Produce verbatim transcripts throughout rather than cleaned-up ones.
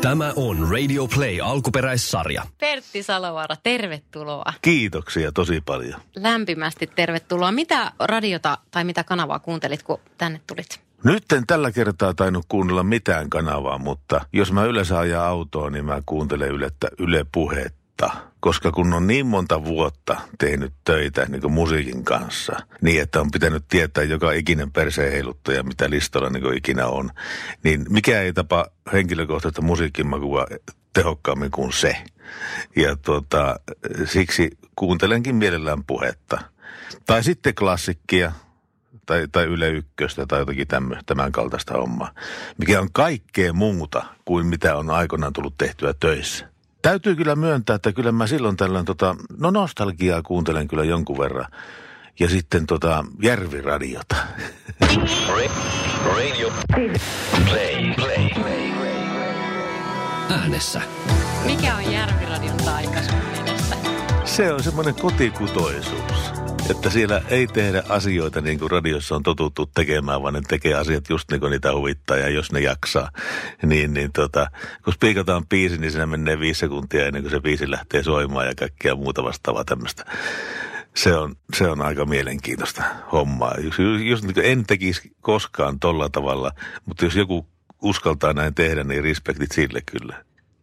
Tämä on Radio Play alkuperäissarja. Pertti Salovaara, tervetuloa. Kiitoksia tosi paljon. Lämpimästi tervetuloa. Mitä radiota tai mitä kanavaa kuuntelit, kun tänne tulit? Nyt en tällä kertaa tainnut kuunnella mitään kanavaa, mutta jos mä yleensä ajan autoa, niin mä kuuntelen Ylettä, Yle Puhetta. Koska kun on niin monta vuotta tehnyt töitä niin kuin musiikin kanssa, niin että on pitänyt tietää joka ikinen perseen heiluttaja, mitä listalla niin kuin ikinä on, niin mikä ei tapa henkilökohtaista musiikkimakua tehokkaammin kuin se. Ja tuota, siksi kuuntelenkin mielellään Puhetta. Tai sitten klassikkia. Tai, tai Yle Ykköstä tai jotakin tämän, tämän kaltaista hommaa, mikä on kaikkea muuta kuin mitä on aikoinaan tullut tehtyä töissä. Täytyy kyllä myöntää, että kyllä mä silloin tällöin, tota, no nostalgiaa kuuntelen kyllä jonkun verran. Ja sitten tota Järviradiota. Radio Play. Play. Äänessä. Mikä on Järviradion taika sun mielestä? Se on semmoinen kotikutoisuus. Että siellä ei tehdä asioita niin kuin radiossa on totuttu tekemään, vaan ne tekee asiat just niin kuin niitä huvittaa ja jos ne jaksaa. Niin, niin tota, kun spiikataan biisi, niin siinä menee viisi sekuntia ennen kuin se biisi lähtee soimaan ja kaikkea muuta vastaavaa tämmöistä. Se on, se on aika mielenkiintoista hommaa. Just, just niin kuin en tekisi koskaan tolla tavalla, mutta jos joku uskaltaa näin tehdä, niin respektit sille kyllä.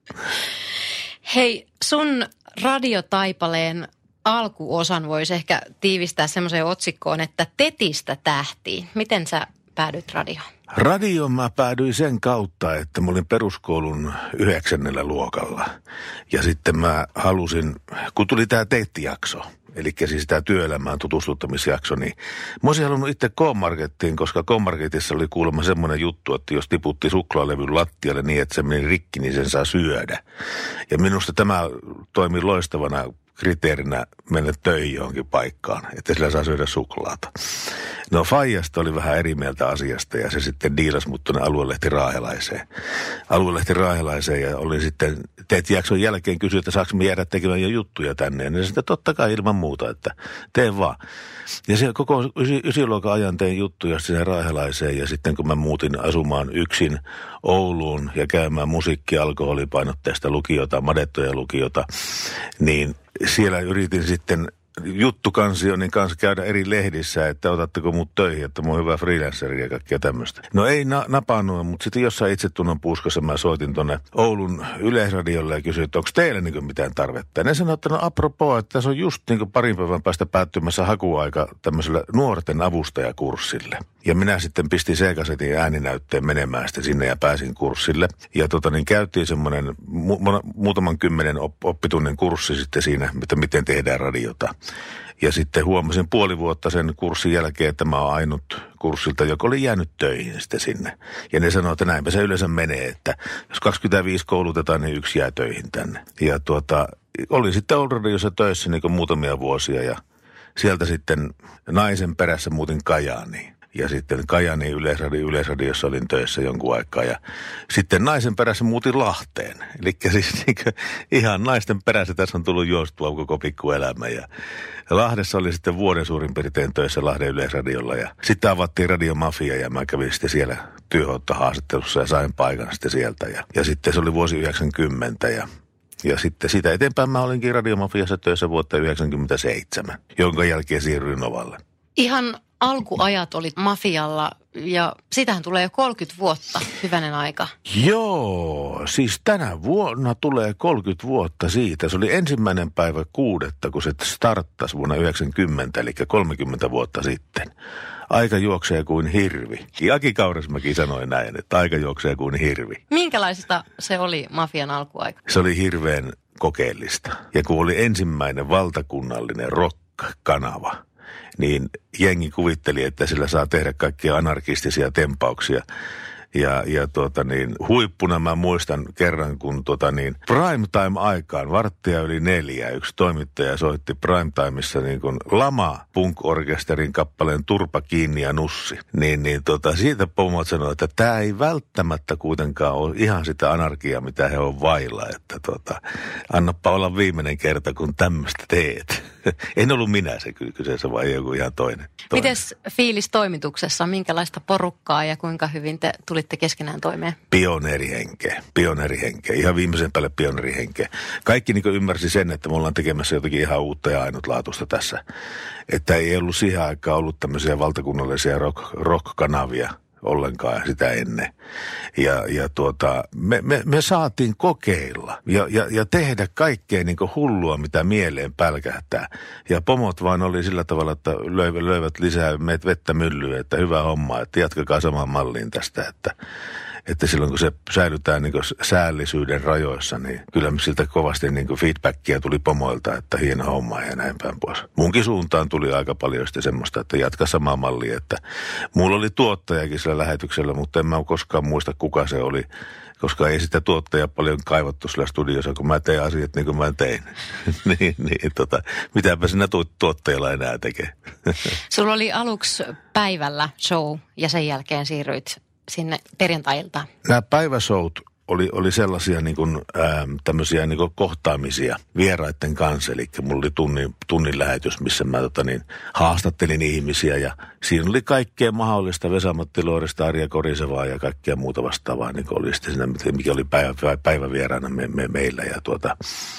Hei, sun radiotaipaleen alkuosan voisi ehkä tiivistää semmoiseen otsikkoon, että tetistä tähtiin. Miten sä päädyit radioon? Radioon mä päädyin sen kautta, että mä olin peruskoulun yhdeksännellä luokalla. Ja sitten mä halusin, kun tuli tää T E T-jakso, eli siis tämä työelämään tutustuttamisjakso, niin mä olisin halunnut itse K-Markettiin, koska K-Marketissa oli kuulemma semmoinen juttu, että jos tiputti suklaalevyn lattialle niin, että se meni rikki, niin sen saa syödä. Ja minusta tämä toimi loistavana kriteerinä mennä töihin johonkin paikkaan, että sillä saa syödä suklaata. No faijasta oli vähän eri mieltä asiasta ja se sitten diilasi mut tuonne Aluelehti Raahelaiseen. Aluelehti Raahelaiseen ja olin sitten T E T-jakson jälkeen kysyi, että saanko me jäädä tekemään jo juttuja tänne. Ja ne sitten totta kai ilman muuta, että tee vaan. Ja se koko ysi, ysiluokan ajan tein juttuja sinne Raahelaiseen ja sitten kun mä muutin asumaan yksin Ouluun ja käymään musiikki- ja alkoholipainotteista lukiota, madettoja lukiota, niin siellä yritin sitten juttukansionin kanssa käydä eri lehdissä, että otatteko mut töihin, että mä oon hyvä freelanceri ja kaikkea tämmöistä. No ei na- napannut, mutta sitten jossain itsetunnon puuskassa mä soitin tonne Oulun Yleisradiolle ja kysyin, että onko teillä niin mitään tarvetta. Ja ne sanoi, että no apropos, että tässä on just niin parin päivän päästä päättymässä hakuaika tämmöiselle nuorten avustajakurssille. Ja minä sitten pistin C-kasetin ääninäytteen menemään sitten sinne ja pääsin kurssille. Ja tota niin käytiin semmoinen mu- muutaman kymmenen op- oppitunnin kurssi sitten siinä, että miten tehdään radiota. Ja sitten huomasin puoli vuotta sen kurssin jälkeen, että mä oon ainut kurssilta, joka oli jäänyt töihin sitten sinne. Ja ne sanoo, että näinpä se yleensä menee, että jos kaksikymmentäviisi koulutetaan, niin yksi jää töihin tänne. Ja tuota, olin sitten Ouluradiossa töissä niin kuin muutamia vuosia ja sieltä sitten naisen perässä muutin Kajaaniin. Ja sitten Kajaaniin Yleisradio, Yleisradiossa olin töissä jonkun aikaa ja sitten naisen perässä muutin Lahteen. Eli siis niin kuin ihan naisten perässä tässä on tullut juostua koko pikkuelämä. Ja Lahdessa oli sitten vuoden suurin piirtein töissä Lahden Yleisradiolla ja sitten avattiin Radio Mafia ja mä kävin sitten siellä työhaastattelussa ja sain paikan sitten sieltä. Ja, ja sitten se oli vuosi yhdeksänkymmentä ja Ja sitten siitä eteenpäin mä olinkin Radio Mafiassa töissä vuotta yhdeksänkymmentäseitsemän, jonka jälkeen siirryin Novalle. Ihan alkuajat olit Mafialla ja sitähän tulee jo kolmekymmentä vuotta, hyvänen aika. Joo, siis tänä vuonna tulee kolmekymmentä vuotta siitä. Se oli ensimmäinen päivä kuudetta, kun se starttasi vuonna yhdeksänkymmentä, eli kolmekymmentä vuotta sitten. Aika juoksee kuin hirvi. Aki Kaurismäki sanoi näin, että aika juoksee kuin hirvi. Minkälaista se oli Mafian alkuaika? Se oli hirveän kokeellista. Ja kun oli ensimmäinen valtakunnallinen rock-kanava, niin jengi kuvitteli, että sillä saa tehdä kaikkia anarkistisia tempauksia. Ja, ja tuota niin, huippuna mä muistan kerran, kun tuota niin, primetime-aikaan, varttia yli neljä, yksi toimittaja soitti primetimeissa niin kuin Lama punk-orkesterin kappaleen Turpa kiinni ja nussi. Niin, niin tota, siitä pomot sanoi, että tämä ei välttämättä kuitenkaan ole ihan sitä anarkiaa, mitä he on vailla. Että tota, annappa olla viimeinen kerta, kun tämmöistä teet. En ollut minä se kyseessä, vai joku ihan toinen. toinen. Mites fiilis toimituksessa? Minkälaista porukkaa ja kuinka hyvin te tulitte tulitte keskenään toimeen? Pioneerihenkeä, pioneerihenkeä, ihan viimeisen päälle pioneerihenkeä. Kaikki niin ymmärsi sen, että me ollaan tekemässä jotakin ihan uutta ja ainutlaatuista tässä. Että ei ollut siihen aikaan ollut tämmöisiä valtakunnallisia rock, rock-kanavia ollenkaan sitä ennen. Ja, ja tuota, me, me, me saatiin kokeilla ja, ja, ja tehdä kaikkea niin kuin hullua, mitä mieleen pälkähtää. Ja pomot vaan oli sillä tavalla, että löivät, löivät lisää meitä vettä myllyä, että hyvä homma, että jatkakaa samaan malliin tästä, että että silloin kun se säilytään niin kuin säällisyyden rajoissa, niin kyllä siltä kovasti niin kuin feedbackia tuli pomoilta, että hieno homma ja näin päin pois. Munkin suuntaan tuli aika paljon sitten semmoista, että jatka samaa mallia, että mulla oli tuottajakin sillä lähetyksellä, mutta en mä koskaan muista kuka se oli, koska ei sitä tuottajaa paljon kaivattu sillä studiossa, kun mä tein asiat niin kuin mä tein. niin, niin tota, mitäpä sinä tuottajalla enää tekee. Sulla oli aluksi päivällä show ja sen jälkeen siirryit sinne perjantai-iltaan. Nämä päiväshowt oli, oli sellaisia niin kuin, ää, tämmöisiä niin kuin kohtaamisia vieraiden kanssa. Eli mulla oli tunnin, tunnin lähetys, missä mä tota, niin, haastattelin ihmisiä. Ja siinä oli kaikkea mahdollista, Vesa-Matti Loorista, Arja Korisevaa ja kaikkea muuta vastaavaa. Niin oli sitten siinä, mikä oli päivä, päivävieraana me, me, meillä. Ja, tuota,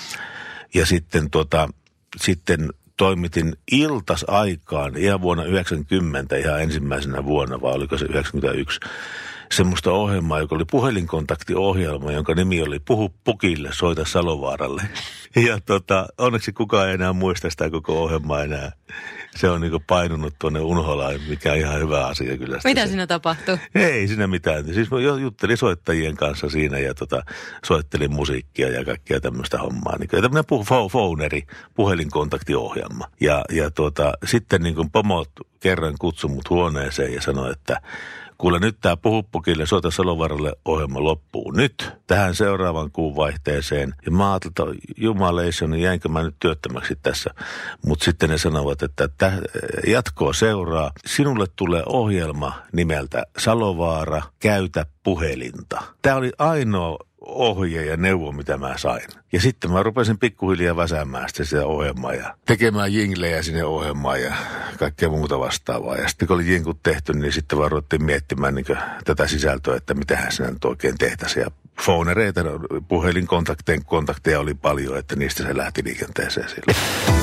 ja sitten, tuota, sitten toimitin iltasaikaan ihan vuonna yhdeksänkymmentä, ihan ensimmäisenä vuonna, vai oliko se yhdeksänkymmentäyksi, semmoista ohjelmaa, joka oli puhelinkontaktiohjelma, jonka nimi oli Puhu Pukille, soita Salovaaralle. Ja tota, onneksi kukaan ei enää muista sitä koko ohjelmaa enää. Se on niinku painunut tuonne unholaan, mikä on ihan hyvä asia kyllä. Mitä se. siinä tapahtui? Ei siinä mitään. Siis mä juttelin soittajien kanssa siinä ja tota, soittelin musiikkia ja kaikkea tämmöistä hommaa. Niin, tämmöinen puh- phoneri, puhelinkontaktiohjelma. Ja, ja tuota, sitten niin kuin pomot kerran kutsui mut huoneeseen ja sanoi, että kuule nyt tämä Puhu Pukille, soita Salovaaralle ohjelma loppuu nyt tähän seuraavan kuun vaihteeseen. Ja mä ajattelin, että jumaleissa, niin jäinkö mä nyt työttömäksi tässä. Mutta sitten ne sanovat, että täh, jatkoa seuraa. Sinulle tulee ohjelma nimeltä Salovaara, käytä puhelinta. Tämä oli ainoa ohje ja neuvo, mitä mä sain. Ja sitten mä rupesin pikkuhiljaa väsäämään sitä ohjelmaa ja tekemään jinglejä sinne ohjelmaan ja kaikkea muuta vastaavaa. Ja sitten kun oli jinkut tehty, niin sitten vaan ruvettiin miettimään niin tätä sisältöä, että mitähän sinä nyt oikein tehtäisiin. Ja phonereita, puhelinkontakteja kontakteja oli paljon, että niistä se lähti liikenteeseen silloin.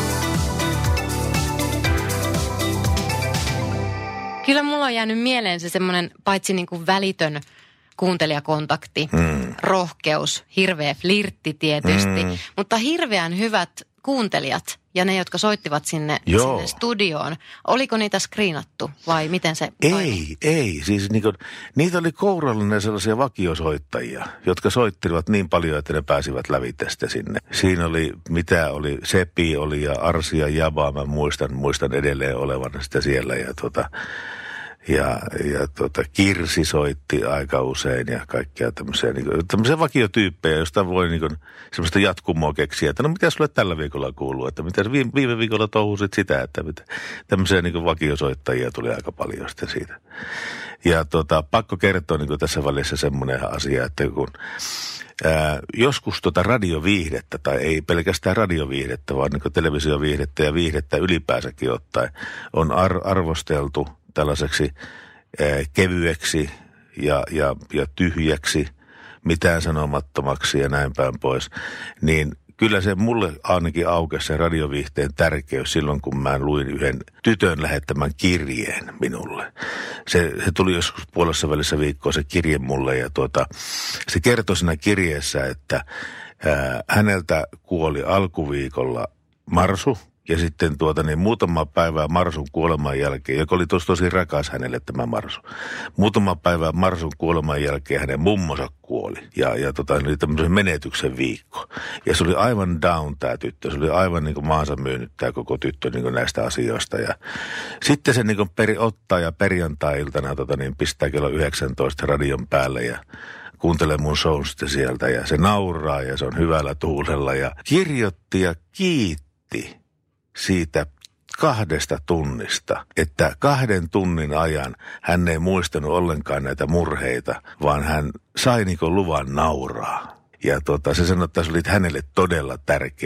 Kyllä mulla on jäänyt mieleen se semmoinen paitsi niin kuin välitön kuuntelijakontakti, mm. rohkeus, hirveä flirtti tietysti, mm. mutta hirveän hyvät kuuntelijat ja ne, jotka soittivat sinne, sinne studioon. Oliko niitä screenattu vai miten se Ei, toimi? ei. Siis niinku, niitä oli kourallinen sellaisia vakiosoittajia, jotka soittivat niin paljon, että ne pääsivät lävitse sinne. Siinä oli, mitä oli, Sepi oli ja Arsi ja Jaba, mä muistan, muistan edelleen olevan sitä siellä ja tota... Ja, ja tota, Kirsi soitti aika usein ja kaikkea tämmöisiä, niin kuin, tämmöisiä vakiotyyppejä, josta voi niin kuin, semmoista jatkumoa keksiä, että no mitä sulle tällä viikolla kuuluu, että mitä viime, viime viikolla touhusit sitä, että mitä, tämmöisiä niin kuin vakiosoittajia tuli aika paljon sitten siitä. Ja tota, pakko kertoa niin kuin tässä välissä semmoinen asia, että kun ää, joskus tota radioviihdettä, tai ei pelkästään radioviihdettä, vaan niin kuin televisioviihdettä ja viihdettä ylipäänsäkin ottaen, on ar- arvosteltu tällaiseksi ää, kevyeksi ja, ja, ja tyhjäksi, mitään sanomattomaksi ja näin päin pois, niin kyllä se mulle ainakin aukesi se radioviihteen tärkeys silloin, kun mä luin yhden tytön lähettämän kirjeen minulle. Se, se tuli joskus puolessa välissä viikkoa se kirje mulle ja tuota, se kertoi siinä kirjeessä, että ää, häneltä kuoli alkuviikolla Marsu. Ja sitten tuota niin muutama päivää Marsun kuoleman jälkeen, joka oli tosi, tosi rakas hänelle tämä Marsu. Muutama päivää Marsun kuoleman jälkeen hänen mummonsa kuoli. Ja, ja tota, oli tämmöisen menetyksen viikko. Ja se oli aivan down tämä tyttö. Se oli aivan niin kuin maansa myynyt tämä koko tyttö niin kuin näistä asioista. Ja sitten se niin kuin peri, ottaa ja perjantai-iltana tota, niin pistää kello yhdeksäntoista radion päälle ja kuuntelee mun shown sitten sieltä. Ja se nauraa ja se on hyvällä tuulella ja kirjoitti ja kiitti siitä kahdesta tunnista, että kahden tunnin ajan hän ei muistanut ollenkaan näitä murheita, vaan hän sai niinku luvan nauraa. Ja tota, se sanoi, että se oli hänelle todella tärkeä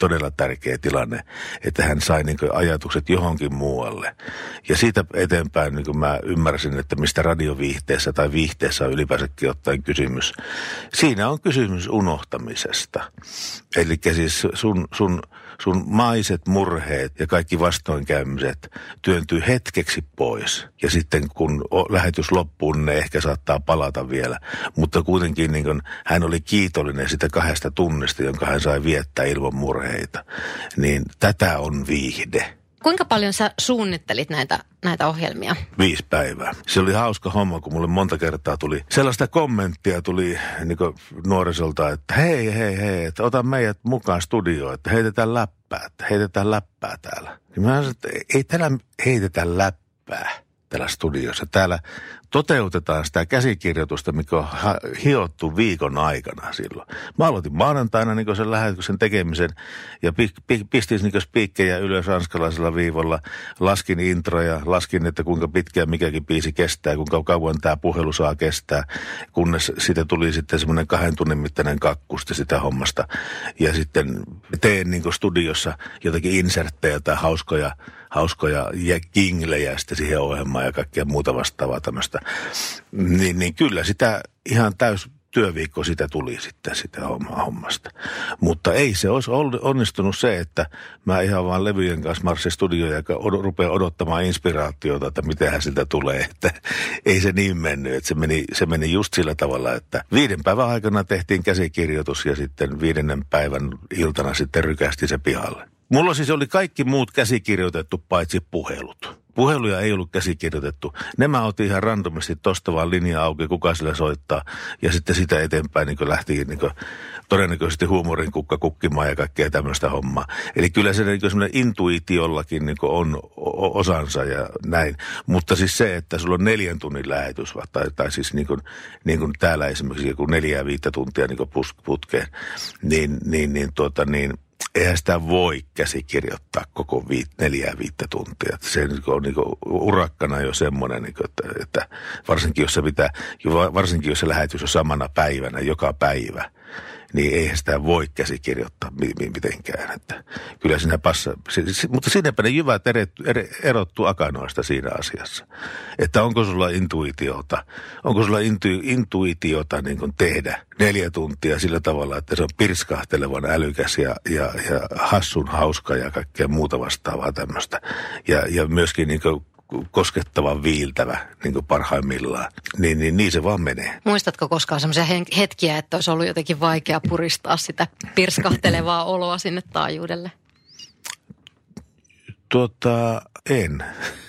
todella tärkeä tilanne, että hän sai niin kuin ajatukset johonkin muualle. Ja siitä eteenpäin niin kuin mä ymmärsin, että mistä radioviihteessä tai viihteessä on ylipäänsäkin ottaen kysymys. Siinä on kysymys unohtamisesta. Eli siis sun, sun, sun maiset murheet ja kaikki vastoinkäymiset työntyy hetkeksi pois. Ja sitten kun lähetys loppuu, ne ehkä saattaa palata vielä. Mutta kuitenkin niin kuin hän oli kiitollinen sitä kahdesta tunnista, jonka hän sai viettää ilman murheita. Niin tätä on viihde. Kuinka paljon sä suunnittelit näitä, näitä ohjelmia? Viisi päivää. Se oli hauska homma, kun mulle monta kertaa tuli sellaista kommenttia tuli niin kuin nuorisolta, että hei, hei, hei, että ota meidät mukaan studioon, että heitetään läppää, että heitetään läppää täällä. Niin mä sanoin, että ei täällä heitetä läppää täällä studiossa. Täällä toteutetaan sitä käsikirjoitusta, mikä on hiottu viikon aikana silloin. Mä aloitin maanantaina niin sen lähetyksen tekemisen ja pi, pi, pistin niin spiikkejä ylös ranskalaisella viivalla. Laskin introja, laskin, että kuinka pitkään mikäkin biisi kestää, kuinka kauan tämä puhelu saa kestää, kunnes siitä tuli sitten semmoinen kahden tunnin mittainen kakkusti sitä hommasta. Ja sitten teen niin studiossa jotakin inserttejä tai hauskoja, hauskoja jinglejä sitten siihen ohjelmaan ja kaikkea muuta vastaavaa tämmöistä. Niin, niin kyllä sitä ihan täys työviikko sitä tuli sitten sitä hommasta. Mutta ei se olisi onnistunut se, että mä ihan vaan levyjen kanssa marssin studioon ja od- rupean odottamaan inspiraatiota, että mitenhän siltä tulee. Että ei se niin mennyt, että se meni, se meni just sillä tavalla, että viiden päivän aikana tehtiin käsikirjoitus ja sitten viidennen päivän iltana sitten rykästi se pihalle. Mulla siis oli kaikki muut käsikirjoitettu paitsi puhelut. Puheluja ei ollut käsikirjoitettu. Nämä otin ihan randomisti tosta vaan linja auki, kuka sillä soittaa. Ja sitten sitä eteenpäin niin lähti niin todennäköisesti huumorin kukka kukkimaan ja kaikkea tämmöistä hommaa. Eli kyllä se niin semmoinen intuitiollakin niin on osansa ja näin. Mutta siis se, että sulla on neljän tunnin lähetys, tai, tai siis niin kuin, niin kuin täällä esimerkiksi joku neljää viittä tuntia niin putkeen, niin, niin, niin, tuota, niin eihän sitä voi käsikirjoittaa koko viit, neljää viittä tuntia. Se on niin urakkana jo semmoinen, niin että, että varsinkin jos se pitää, varsinkin jos se lähetys on samana päivänä, joka päivä, niin eihän sitä voi käsikirjoittaa mitenkään. Että kyllä siinä passaa, mutta siinäpä ne jyvät erottuu akanoista siinä asiassa. Että onko sulla intuitiota, onko sulla intu, intuitiota niin kuin tehdä neljä tuntia sillä tavalla, että se on pirskahtelevan älykäs ja, ja, ja hassun hauska ja kaikkea muuta vastaavaa tämmöistä. Ja, ja myöskin niin kuin koskettavan viiltävä niin kuin parhaimmillaan, niin, niin, niin se vaan menee. Muistatko koskaan semmoisia hetkiä, että olisi ollut jotenkin vaikea puristaa sitä pirskahtelevaa oloa sinne taajuudelle? Tuota, en.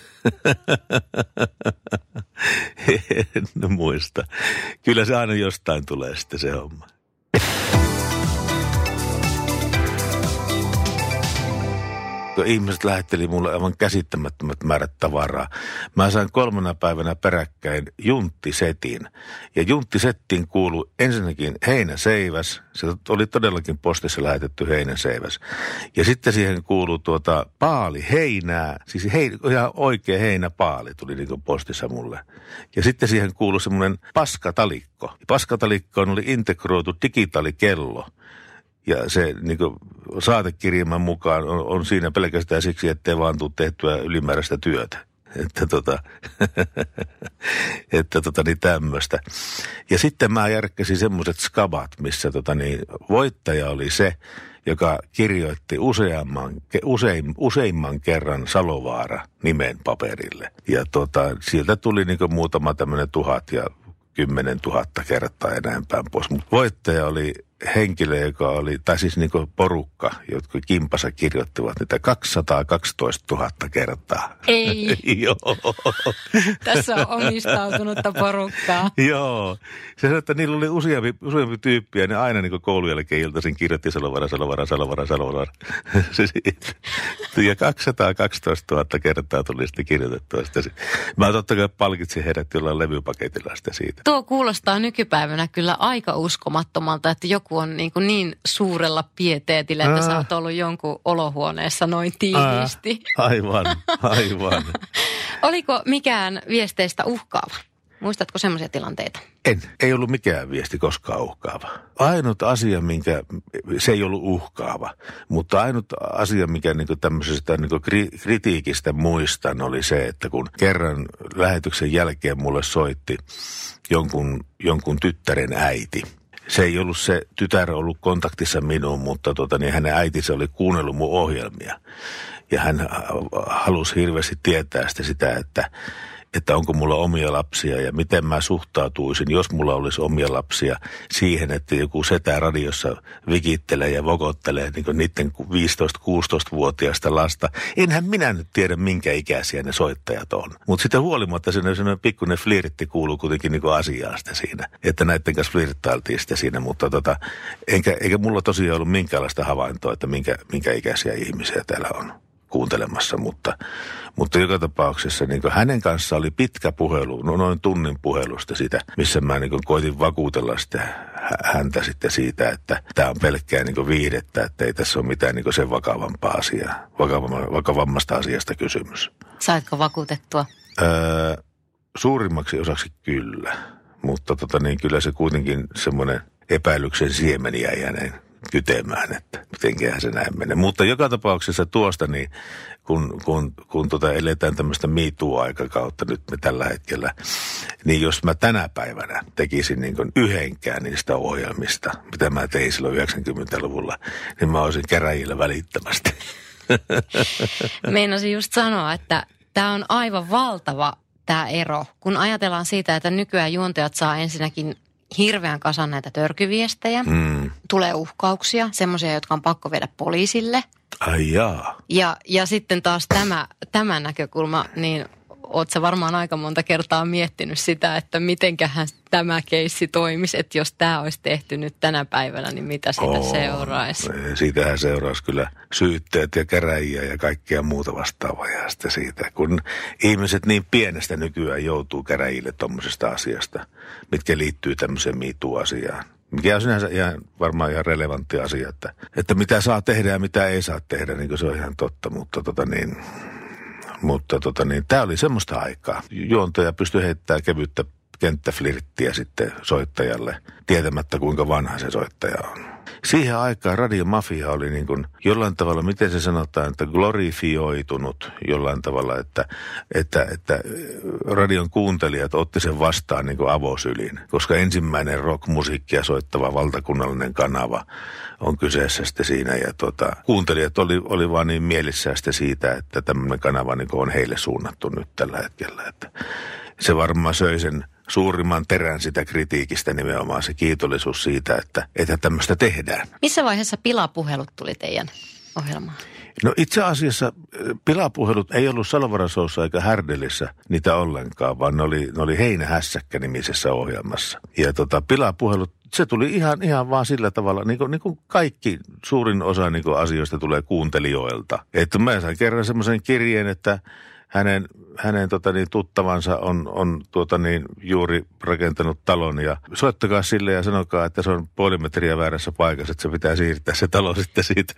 En muista. Kyllä se aina jostain tulee sitten se homma. Ihmiset lähetteli mulle aivan käsittämättömät määrät tavaraa. Mä sain kolmena päivänä peräkkäin junttisetin. Ja junttisettiin kuului ensinnäkin heinäseiväs. Se oli todellakin postissa lähetetty heinäseiväs. Ja sitten siihen kuului tuota paali heinää. Siis hei, ihan oikea heinäpaali tuli niin kuin postissa mulle. Ja sitten siihen kuului semmoinen paskatalikko. Paskatalikkoon oli integroitu digitaalikello. Ja se niin kuin saatekirjelmän mukaan on, on siinä pelkästään siksi, ettei vaan tule tehtyä ylimääräistä työtä. Että tota, että tota niin tämmöistä. Ja sitten mä järkkäsin semmoiset skabat, missä tota niin voittaja oli se, joka kirjoitti useamman, usein, useimman kerran Salovaara nimen paperille. Ja tota, sieltä tuli niin kuin muutama tämmöinen tuhat ja kymmenen tuhatta kertaa ja näin päin pois. Mutta voittaja oli henkilö, joka oli, tai siis niin kuin porukka, jotka kimpassa kirjoittivat niitä kaksisataakaksitoistatuhatta kertaa. Ei. Joo. Tässä on omistautunutta porukkaa. Joo. Se sanoi, että niillä oli useampi, useampi tyyppi ja ne aina niin kuin koulun jälkeen iltaisin kirjoitti Salovara, Salovara, Salovara, Salovara. Ja kaksisataakaksitoistatuhatta kertaa tuli sitten kirjoitettua. Mä totta kai palkitsin heidät jollain levypaketilla sitä siitä. Tuo kuulostaa nykypäivänä kyllä aika uskomattomalta, että joku on niin, kuin niin suurella pieteetillä, että Ää. sä oot ollut jonkun olohuoneessa noin tiiviisti. Ää. Aivan, aivan. Oliko mikään viesteistä uhkaava? Muistatko semmoisia tilanteita? En. Ei ollut mikään viesti koskaan uhkaava. Ainut asia, minkä, se ei ollut uhkaava, mutta ainut asia, mikä niin tämmöisestä niin kritiikistä muistan, oli se, että kun kerran lähetyksen jälkeen mulle soitti jonkun, jonkun tyttären äiti. Se ei ollut se tytär ollut kontaktissa minuun, mutta tota, niin hänen äitinsä oli kuunnellut mun ohjelmia. Ja hän halusi hirveästi tietää sitä, sitä että, että onko mulla omia lapsia ja miten mä suhtautuisin, jos mulla olisi omia lapsia siihen, että joku setä radiossa vikittelee ja vokottelee niin kuin niiden viisitoista-kuusitoista-vuotiaista lasta. Enhän minä nyt tiedä, minkä ikäisiä ne soittajat on. Mutta sitten huolimatta sellainen pikkuinen flirtti kuuluu kuitenkin niin kuin asiaan sitä siinä, että näiden kanssa flirttailtiin sitä siinä, mutta tota, enkä, eikä mulla tosiaan ollut minkäänlaista havaintoa, että minkä, minkä ikäisiä ihmisiä täällä on kuuntelemassa, mutta, mutta joka tapauksessa niin hänen kanssa oli pitkä puhelu, no noin tunnin puhelusta siitä, missä mä niin koitin vakuutella sitä, häntä sitten siitä, että tämä on pelkkää niin viihdettä, että ei tässä ole mitään niin sen vakavampaa asiaa, vakavammasta asiasta kysymys. Saitko vakuutettua? Öö, suurimmaksi osaksi kyllä, mutta tota niin, kyllä se kuitenkin semmoinen epäilyksen siemeni jäi hänen kytemään, että mitenköhän se näin menee. Mutta joka tapauksessa tuosta, niin kun, kun, kun tota eletään tämmöistä Me Too-aikakautta nyt me tällä hetkellä, niin jos mä tänä päivänä tekisin niin kuin yhdenkään niistä ohjelmista, mitä mä tein silloin yhdeksänkymmentäluvulla, niin mä olisin käräjillä välittömästi. Meinasin just sanoa, että tämä on aivan valtava tämä ero, kun ajatellaan siitä, että nykyään juontajat saa ensinnäkin hirveän kasan näitä törkyviestejä. Mm. Tulee uhkauksia, semmoisia, jotka on pakko viedä poliisille. Ai jaa. Ja, ja sitten taas tämä, tämä näkökulma, niin oot sä varmaan aika monta kertaa miettinyt sitä, että mitenkähän tämä keissi toimisi, että jos tämä olisi tehty nyt tänä päivänä, niin mitä siitä oh, seuraisi? Siitähän seuraisi kyllä syytteet ja käräjiä ja kaikkea muuta vastaavaa ja sitten siitä, kun ihmiset niin pienestä nykyään joutuu käräjille tuommoisesta asiasta, mitkä liittyy tämmöiseen Me Too-asiaan. Mikä on sinänsä ihan, varmaan ihan relevantti asia, että, että mitä saa tehdä ja mitä ei saa tehdä, niin kuin se on ihan totta, mutta tota niin... Mutta tota niin, tämä oli semmoista aikaa. Juontaja pystyi heittämään kevyttä kenttäflirttiä sitten soittajalle, tietämättä kuinka vanha se soittaja on. Siihen aikaan radiomafia oli niin kuin jollain tavalla, miten se sanotaan, että glorifioitunut jollain tavalla, että, että, että radion kuuntelijat otti sen vastaan niin kuin avosylin, koska ensimmäinen rockmusiikkia soittava valtakunnallinen kanava on kyseessä sitten siinä. Ja tuota, kuuntelijat oli, oli vaan niin mielissään sitten siitä, että tämmöinen kanava niin kuin on heille suunnattu nyt tällä hetkellä. Että se varmaan söi sen suurimman terän sitä kritiikistä, nimenomaan se kiitollisuus siitä, että, että tämmöistä tehdään. Missä vaiheessa pilapuhelut tuli teidän ohjelmaan? No itse asiassa pilapuhelut ei ollut Salovarasoussa eikä Härdelissä niitä ollenkaan, vaan ne oli, ne oli Heinähässäkkä-nimisessä ohjelmassa. Ja tota, pilapuhelut, se tuli ihan, ihan vaan sillä tavalla, niin kuin, niin kuin kaikki suurin osa niin kuin asioista tulee kuuntelijoilta. Että mä sain kerran semmoisen kirjeen, että hänen, hänen tota niin, tuttavansa on, on tuota niin, juuri rakentanut talon ja soittakaa sille ja sanokaa, että se on puoli metriä väärässä paikassa, että se pitää siirtää se talo sitten siitä.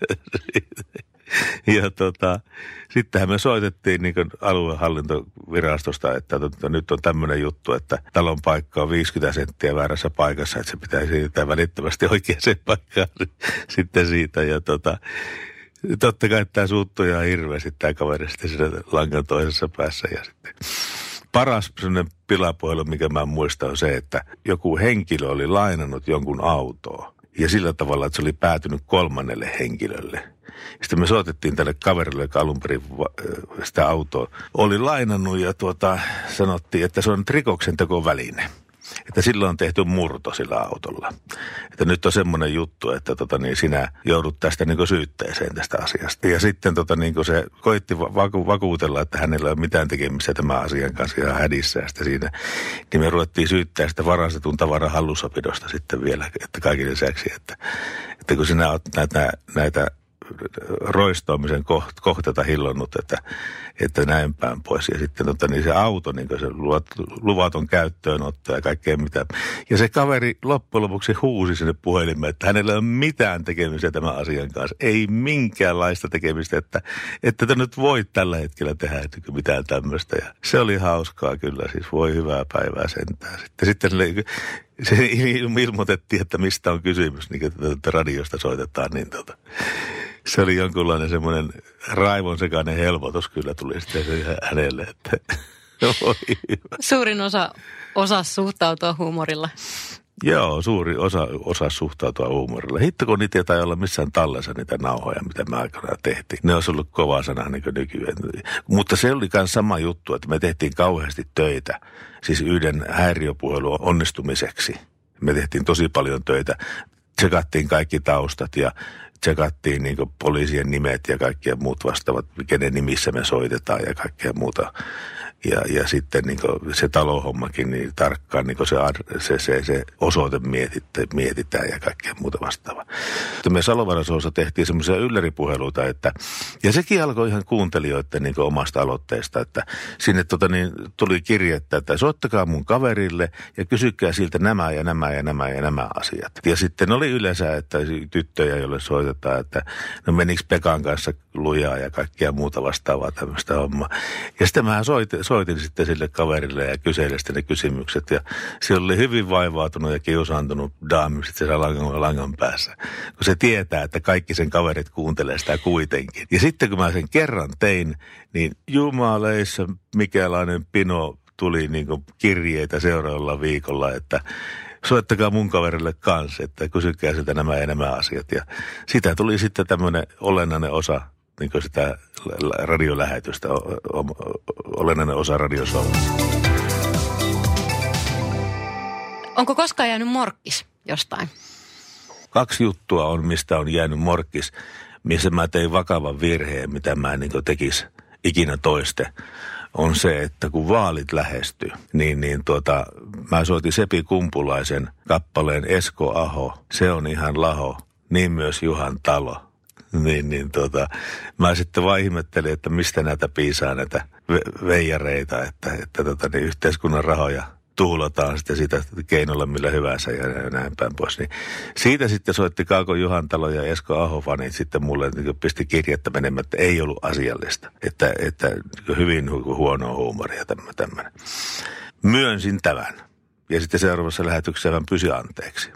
Ja tota, sittenhän me soitettiin niin kuin aluehallintovirastosta, että tota, nyt on tämmöinen juttu, että talon paikka on viisikymmentä senttiä väärässä paikassa, että se pitää siirtää välittömästi oikeaan paikkaan sitten siitä. Ja tota, totta kai tämä suuttui ihan hirveästi tämä kaveri sitten siinä langan toisessa päässä. Ja sitten paras sellainen pilapuhelu, mikä mä muistan, on se, että joku henkilö oli lainannut jonkun autoa. Ja sillä tavalla, että se oli päätynyt kolmannelle henkilölle. Sitten me soitettiin tälle kaverille, joka alun perin sitä autoa oli lainannut ja tuota, sanottiin, että se on rikoksen tekoväline. Että silloin on tehty murto sillä autolla. Että nyt on semmoinen juttu, että tota, niin sinä joudut tästä niin syytteeseen tästä asiasta. Ja sitten tota, niin se koitti vaku- vakuutella, että hänellä ei ole mitään tekemistä tämän asian kanssa ihan hädissä. Ja sitten siinä, niin me ruvettiin syyttää sitä varastetun tavaran hallussapidosta sitten vielä, että kaiken lisäksi, että, että kun sinä olet näitä, näitä roistoamisen kohteita hillonnut, että, että näin päin pois. Ja sitten tota, niin se auto, niin se luvaton käyttöönotto ja kaikkea mitä. Ja se kaveri loppujen lopuksi huusi sinne puhelimeen, että hänellä ei ole mitään tekemistä tämän asian kanssa. Ei minkäänlaista tekemistä, että, että te nyt voit tällä hetkellä tehdä mitään tämmöistä. Ja se oli hauskaa kyllä, siis voi hyvää päivää sentään. Sitten, sitten se ilmoitettiin, että mistä on kysymys, niin että radiosta soitetaan, niin tota, se oli jonkunlainen semmoinen raivon sekainen helpotus kyllä tuli sitten hänelle, että voi hyvä. Suurin osa osaa suhtautua huumorilla. Joo, suuri osa osaa suhtautua huumorilla. Hitto, kun niitä ei olla missään tallessa niitä nauhoja, mitä me aikanaan tehtiin. Ne olisi ollut kova sana niin kuin nykyään. Mutta se oli myös sama juttu, että me tehtiin kauheasti töitä. Siis yhden häiriöpuhelun onnistumiseksi. Me tehtiin tosi paljon töitä. Tsekattiin kaikki taustat ja tsekattiin niin kuin poliisien nimet ja kaikkia muut vastaavat, kenen nimissä me soitetaan ja kaikkea muuta. Ja, ja sitten niin kuin se talohommakin niin tarkkaan, niin kuin se, se, se, se osoite mietitään ja kaikkea muuta vastaavaa. Me Salovara-Showssa tehtiin semmoisia ylläripuheluita, että, ja sekin alkoi ihan kuuntelijoiden niin kuin omasta aloitteesta, että sinne tota, niin, tuli kirjettä, että soittakaa mun kaverille ja kysykää siltä nämä ja nämä ja nämä ja nämä asiat. Ja sitten oli yleensä, että tyttöjä, joille soitetaan, että no menikö Pekan kanssa lujaa ja kaikkea muuta vastaavaa tämmöistä hommaa. Ja sitten mä soitin, soitin sitten sille kaverille ja kyselin sitten ne kysymykset. Ja siellä oli hyvin vaivautunut ja kiusaantunut daami sitten siellä langan, langan päässä. Kun se tietää, että kaikki sen kaverit kuuntelee sitä kuitenkin. Ja sitten kun mä sen kerran tein, niin jumaleissa mikälainen pino tuli niin kuin kirjeitä seuraavalla viikolla, että soittakaa mun kaverille kanssa, että kysykää siltä nämä ja nämä asiat. Ja sitä tuli sitten tämmöinen olennainen osa niin kuin sitä radiolähetystä, olennainen osa radioshowta. Onko koskaan jäänyt morkkis jostain? Kaksi juttua on, mistä on jäänyt morkkis, missä mä tein vakavan virheen, mitä mä niin kuin tekis ikinä toiste. On se, että kun vaalit lähestyy, niin, niin tuota, mä soitin Sepi Kumpulaisen kappaleen Esko Aho, se on ihan laho, niin myös Juhan Talo. Niin, niin tota, mä sitten vaan ihmettelin, että mistä näitä piisaa näitä ve- veijareita, että, että tota, niin yhteiskunnan rahoja tuhlataan sitten sitä keinolla millä hyvänsä ja näin päin pois. Niin siitä sitten soitti Kauko Juhantalo ja Esko Aho-fanit sitten mulle niin pisti kirjettä menemään, että ei ollut asiallista. Että, että hyvin huonoa huumoria tämmöinen. Myönsin tämän. Ja sitten seuraavassa lähetyksessä hän pysyi anteeksi.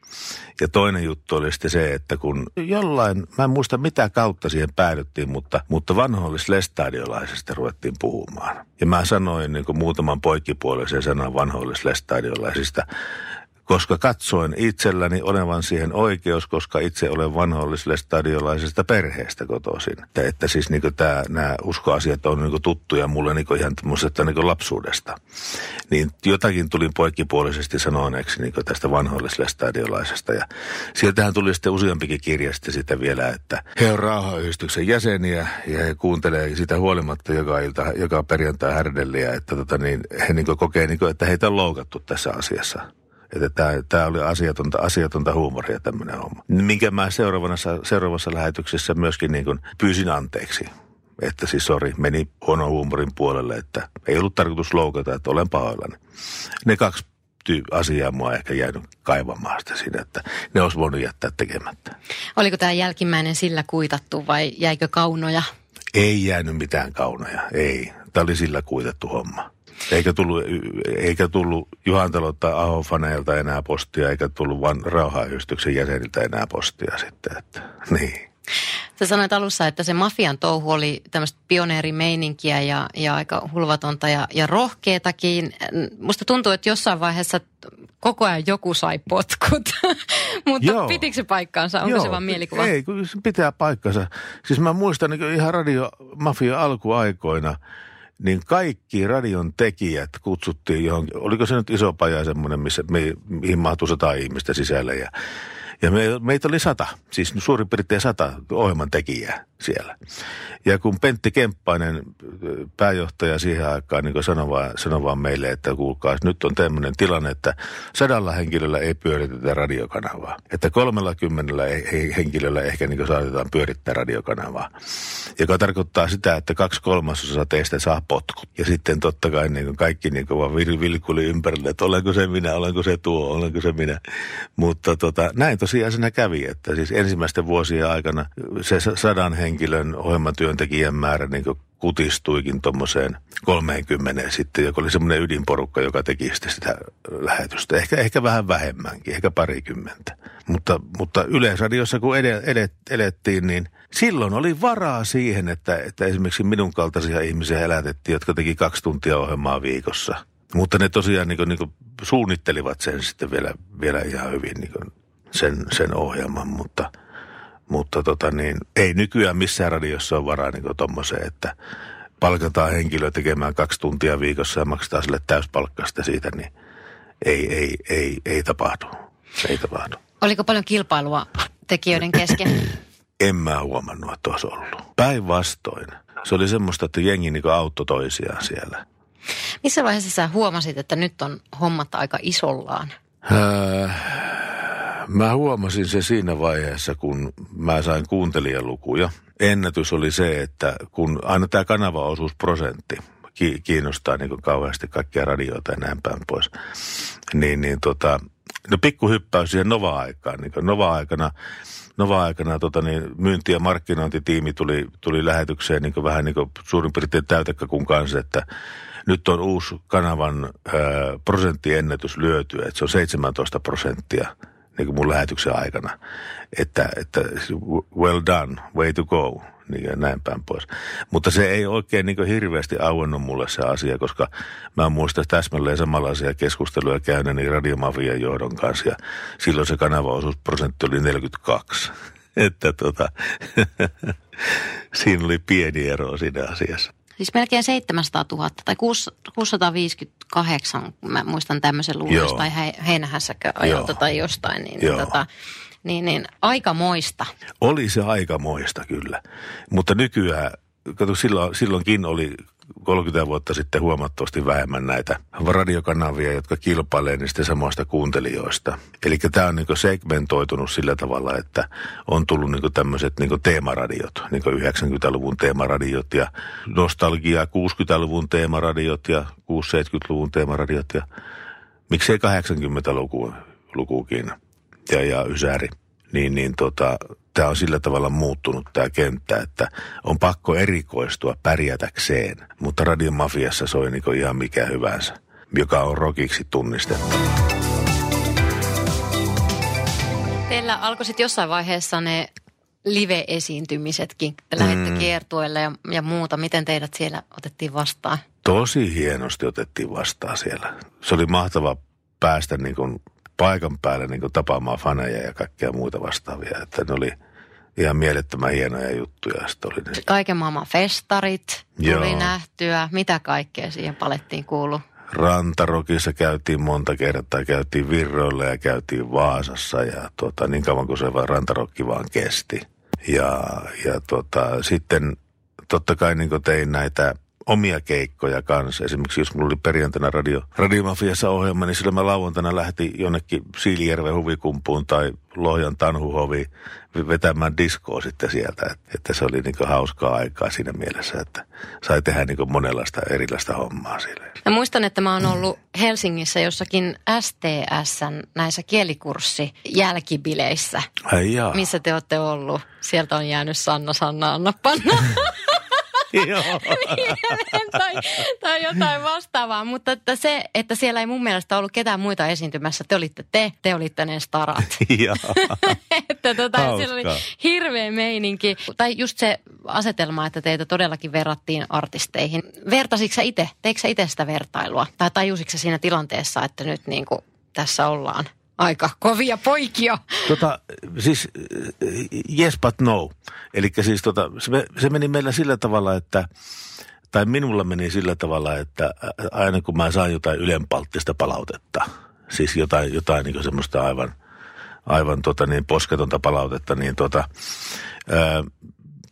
Ja toinen juttu oli sitten se, että kun jollain, mä en muista mitä kautta siihen päädyttiin, mutta, mutta vanhoillis-lestadiolaisesta ruvettiin puhumaan. Ja mä sanoin niin kuin muutaman poikkipuolisen sanan vanhoillis-lestadiolaisista, koska katsoin itselläni olevan siihen oikeus, koska itse olen vanhoillis-lestadiolaisesta perheestä kotoisin. Että, että siis niin tämä, nämä uskoasiat on niin tuttuja mulle niin ihan tämmöisestä niin lapsuudesta. Niin jotakin tulin poikkipuolisesti sanoneeksi niin tästä vanhoillis-lestadiolaisesta. Ja sieltähän tuli sitten useampikin kirja sitten sitä vielä, että he on rauhanyhdistyksen jäseniä ja he kuuntelee sitä huolimatta joka ilta, joka perjantai härdelliä, että tota niin, he niin kokee, niin kuin, että heitä on loukattu tässä asiassa. Että tämä, tämä oli asiatonta, asiatonta huumoria tämmöinen homma. Minkä mä seuraavassa, seuraavassa lähetyksessä myöskin niin kuin pyysin anteeksi. Että siis sori, meni huonon huumorin puolelle, että ei ollut tarkoitus loukata, että olen pahoillani. Ne kaksi ty- asiaa mua ehkä jäänyt kaivamaan sitä siinä, että ne olisi voinut jättää tekemättä. Oliko tämä jälkimmäinen sillä kuitattu vai jäikö kaunoja? Ei jäänyt mitään kaunoja, ei. Tämä oli sillä kuitattu homma. Eikä tullut, eikä tullut Juhantalo tai Aho-faneilta enää postia, eikä tullut vaan rauhanyhdistyksen jäseniltä enää postia sitten, että niin. Sä sanoit alussa, että se mafian touhu oli tämmöistä pioneerimeininkiä ja, ja aika hulvatonta ja, ja rohkeatakin. Musta tuntuu, että jossain vaiheessa koko ajan joku sai potkut, mutta joo. Pitikö se paikkaansa? Onko joo, se vaan mielikuva? Ei, se pitää paikkansa. Siis mä muistan niin ihan radiomafia alkuaikoina, niin kaikki radion tekijät kutsuttiin johonkin, oliko se nyt iso paja semmoinen, missä, mihin mahtui sata ihmistä sisälle ja Ja me, meitä oli sata, siis suurin piirtein sata ohjelman tekijää. siellä. Ja kun Pentti Kemppainen, pääjohtaja siihen aikaan, niin sanoi vaan, sanoi vaan meille, että kuulkaa, nyt on tämmöinen tilanne, että sadalla henkilöllä ei pyöritetä radiokanavaa. Että kolmella kymmenellä henkilöllä ehkä niin saatetaan pyörittää radiokanavaa. Joka tarkoittaa sitä, että kaksi kolmasosaa teistä saa potkut. Ja sitten totta kai niin kaikki niin vaan vilkuli ympärille, että olenko se minä, olenko se tuo, olenko se minä. Mutta tota, näin tosiaan siinä kävi, että siis ensimmäisten vuosien aikana se sadan henkilön ohjelmatyöntekijän määrä niin kutistuikin tuommoiseen kolmeenkymmeneen sitten, joka oli semmoinen ydinporukka, joka teki sitten sitä lähetystä. Ehkä, ehkä vähän vähemmänkin, ehkä parikymmentä. Mutta, mutta Yleisradiossa kun edet, edet, elettiin, niin silloin oli varaa siihen, että, että esimerkiksi minun kaltaisia ihmisiä elätettiin, jotka teki kaksi tuntia ohjelmaa viikossa. Mutta ne tosiaan niin kuin, niin kuin suunnittelivat sen sitten vielä, vielä ihan hyvin niin kuin sen, sen ohjelman, mutta... Mutta tota niin, ei nykyään missään radiossa ole varaa niin kuin tommoseen, että palkataan henkilöä tekemään kaksi tuntia viikossa ja maksetaan sille täyspalkkasta siitä, niin ei, ei, ei, ei tapahdu. Ei tapahdu. Oliko paljon kilpailua tekijöiden kesken? En mä huomannut, että olisi ollut. Päinvastoin. Se oli semmoista, että jengi niin kuin auttoi toisiaan siellä. Missä vaiheessa sä huomasit, että nyt on hommat aika isollaan? Äh... Mä huomasin se siinä vaiheessa, kun mä sain kuuntelijalukuja. Ennätys oli se, että kun aina tämä kanavaosuusprosentti kiinnostaa niin kuin kauheasti kaikkia radioita ja näin päin pois, niin, niin tota, no pikkuhyppäys siihen Nova-aikaan. Niin Nova-aikana, Nova-aikana tota niin, myynti- ja markkinointitiimi tuli, tuli lähetykseen niin kuin vähän niin kuin suurin piirtein täytekakun kanssa, että nyt on uusi kanavan ää, prosenttiennätys lyöty, että se on seitsemäntoista prosenttia. Niin kuin mun lähetyksen aikana, että, että well done, way to go, niin ja näin päin pois. Mutta se ei oikein niin kuin hirveästi auennut mulle se asia, koska mä muistan täsmälleen samanlaisia keskusteluja käyneeni Radiomafian johdon kanssa, ja silloin se kanavaosuusprosentti oli neljäkymmentäkaksi. Että tota, siinä oli pieni ero siinä asiassa. Siis melkein seitsemänsataatuhatta tai kuusisataaviisikymmentäkahdeksan, mä muistan tämmöisen luvun jostain heinähässäkö ajalta tai jostain, niin, niin, tota, niin, niin aikamoista. Oli se aikamoista kyllä, mutta nykyään, kato silloin, silloinkin oli kolmekymmentä vuotta sitten huomattavasti vähemmän näitä radiokanavia, jotka kilpailee niistä samoista kuuntelijoista. Eli tämä on niinku segmentoitunut sillä tavalla, että on tullut niinku tämmöiset niinku teemaradiot, niinku yhdeksänkymmentäluvun teemaradiot ja nostalgia kuusikymmentäluvun teemaradiot ja kuusikymmentä-seitsemänkymmentäluvun teemaradiot ja miksei kahdeksankymmentälukuukin ja, ja ysäri. Niin, niin tota, tämä on sillä tavalla muuttunut tämä kenttä, että on pakko erikoistua pärjätäkseen. Mutta Radiomafiassa soi niin ihan mikä hyvänsä, joka on rockiksi tunnistettu. Teillä alkoi sitten jossain vaiheessa ne live-esiintymisetkin. Te lähditte mm. kiertueelle ja, ja muuta. Miten teidät siellä otettiin vastaan? Tosi hienosti otettiin vastaan siellä. Se oli mahtava päästä niin kuin paikan päälle niin kuin tapaamaan faneja ja kaikkea muita vastaavia. Että ne oli ihan mielettömän hienoja juttuja. Oli ne. Kaiken maailman festarit tuli Joo. nähtyä. Mitä kaikkea siihen palettiin kuulu? Rantarokissa käytiin monta kertaa. Käytiin Virroilla ja käytiin Vaasassa ja tuota, niin kauan kuin se Rantarokki vaan kesti. Ja, ja tuota, sitten totta kai niin kuin tein näitä omia keikkoja kanssa. Esimerkiksi jos mulla oli perjantaina radio, Radiomafiassa ohjelma, niin silloin mä lauantaina lähti jonnekin Siilijärven huvikumpuun tai Lohjan Tanhuhoviin vetämään diskoa sitten sieltä. Että, että se oli niin kuin hauskaa aikaa siinä mielessä, että sai tehdä niin kuin monenlaista erilaista hommaa sille. Mä muistan, että mä oon ollut Helsingissä jossakin S T S:n näissä kielikurssi jälkibileissä. Ai jaa. Missä te olette ollut? Sieltä on jäänyt Sanna, Sanna, Anna, Panna. Joo. tai, tai jotain vastaavaa, mutta että se, että siellä ei mun mielestä ollut ketään muita esiintymässä. Te olitte te, te olitte ne starat. että tota, siellä oli hirveä meininki. Tai just se asetelma, että teitä todellakin verrattiin artisteihin. Vertasitko sä itse, teikö sä itse sitä vertailua? Tai tajusitko sä siinä tilanteessa, että nyt niin kuin tässä ollaan aika kovia poikia? Tota, siis yes but no. Eli siis tota, se, se meni meillä sillä tavalla, että, tai minulla meni sillä tavalla, että aina kun mä saan jotain ylenpalttista palautetta, siis jotain, jotain niin kuin semmoista aivan, aivan tota niin posketonta palautetta, niin tota, ää,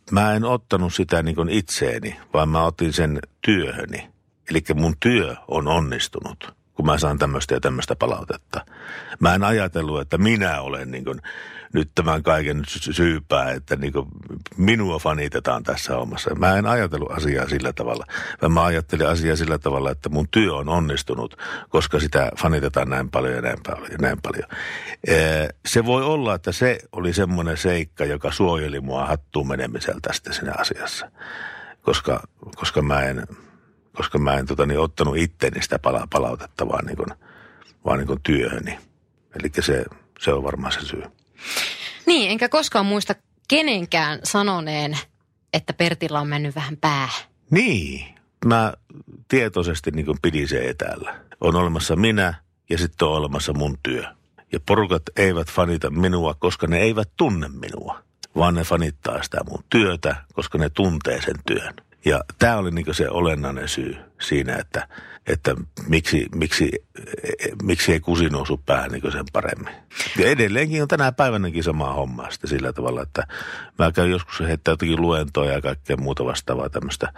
mä en ottanut sitä niin kuin itseeni, vaan mä otin sen työhöni. Eli mun työ on onnistunut, kun mä saan tämmöistä ja tämmöistä palautetta. Mä en ajatellut, että minä olen niin kuin nyt tämän kaiken syypää, että niin kuin minua fanitetaan tässä hommassa. Mä en ajatellut asiaa sillä tavalla, vaan mä ajattelin asiaa sillä tavalla, että mun työ on onnistunut, koska sitä fanitetaan näin paljon ja näin paljon ja näin paljon. Se voi olla, että se oli semmoinen seikka, joka suojeli mua hattuun menemiseltä sitten siinä asiassa, koska, koska mä en... koska mä en tota, niin, ottanut itteeni sitä pala- palautetta vaan, niin kuin, vaan niin kuin työhöni. Eli se, se on varmaan se syy. Niin, enkä koskaan muista kenenkään sanoneen, että Pertillä on mennyt vähän päähän. Niin, mä tietoisesti niin kuin pidin se etäällä. On olemassa minä ja sitten on olemassa mun työ. Ja porukat eivät fanita minua, koska ne eivät tunne minua, vaan ne fanittaa sitä mun työtä, koska ne tuntee sen työn. Ja tämä oli niinku se olennainen syy siinä, että, että miksi, miksi, miksi ei kusi nousu päähän niinku sen paremmin. Ja edelleenkin on tänä päivänäkin sama homma sitten sillä tavalla, että mä käyn joskus heittää jotakin luentoja ja kaikkea muuta vastaavaa tämmöistä.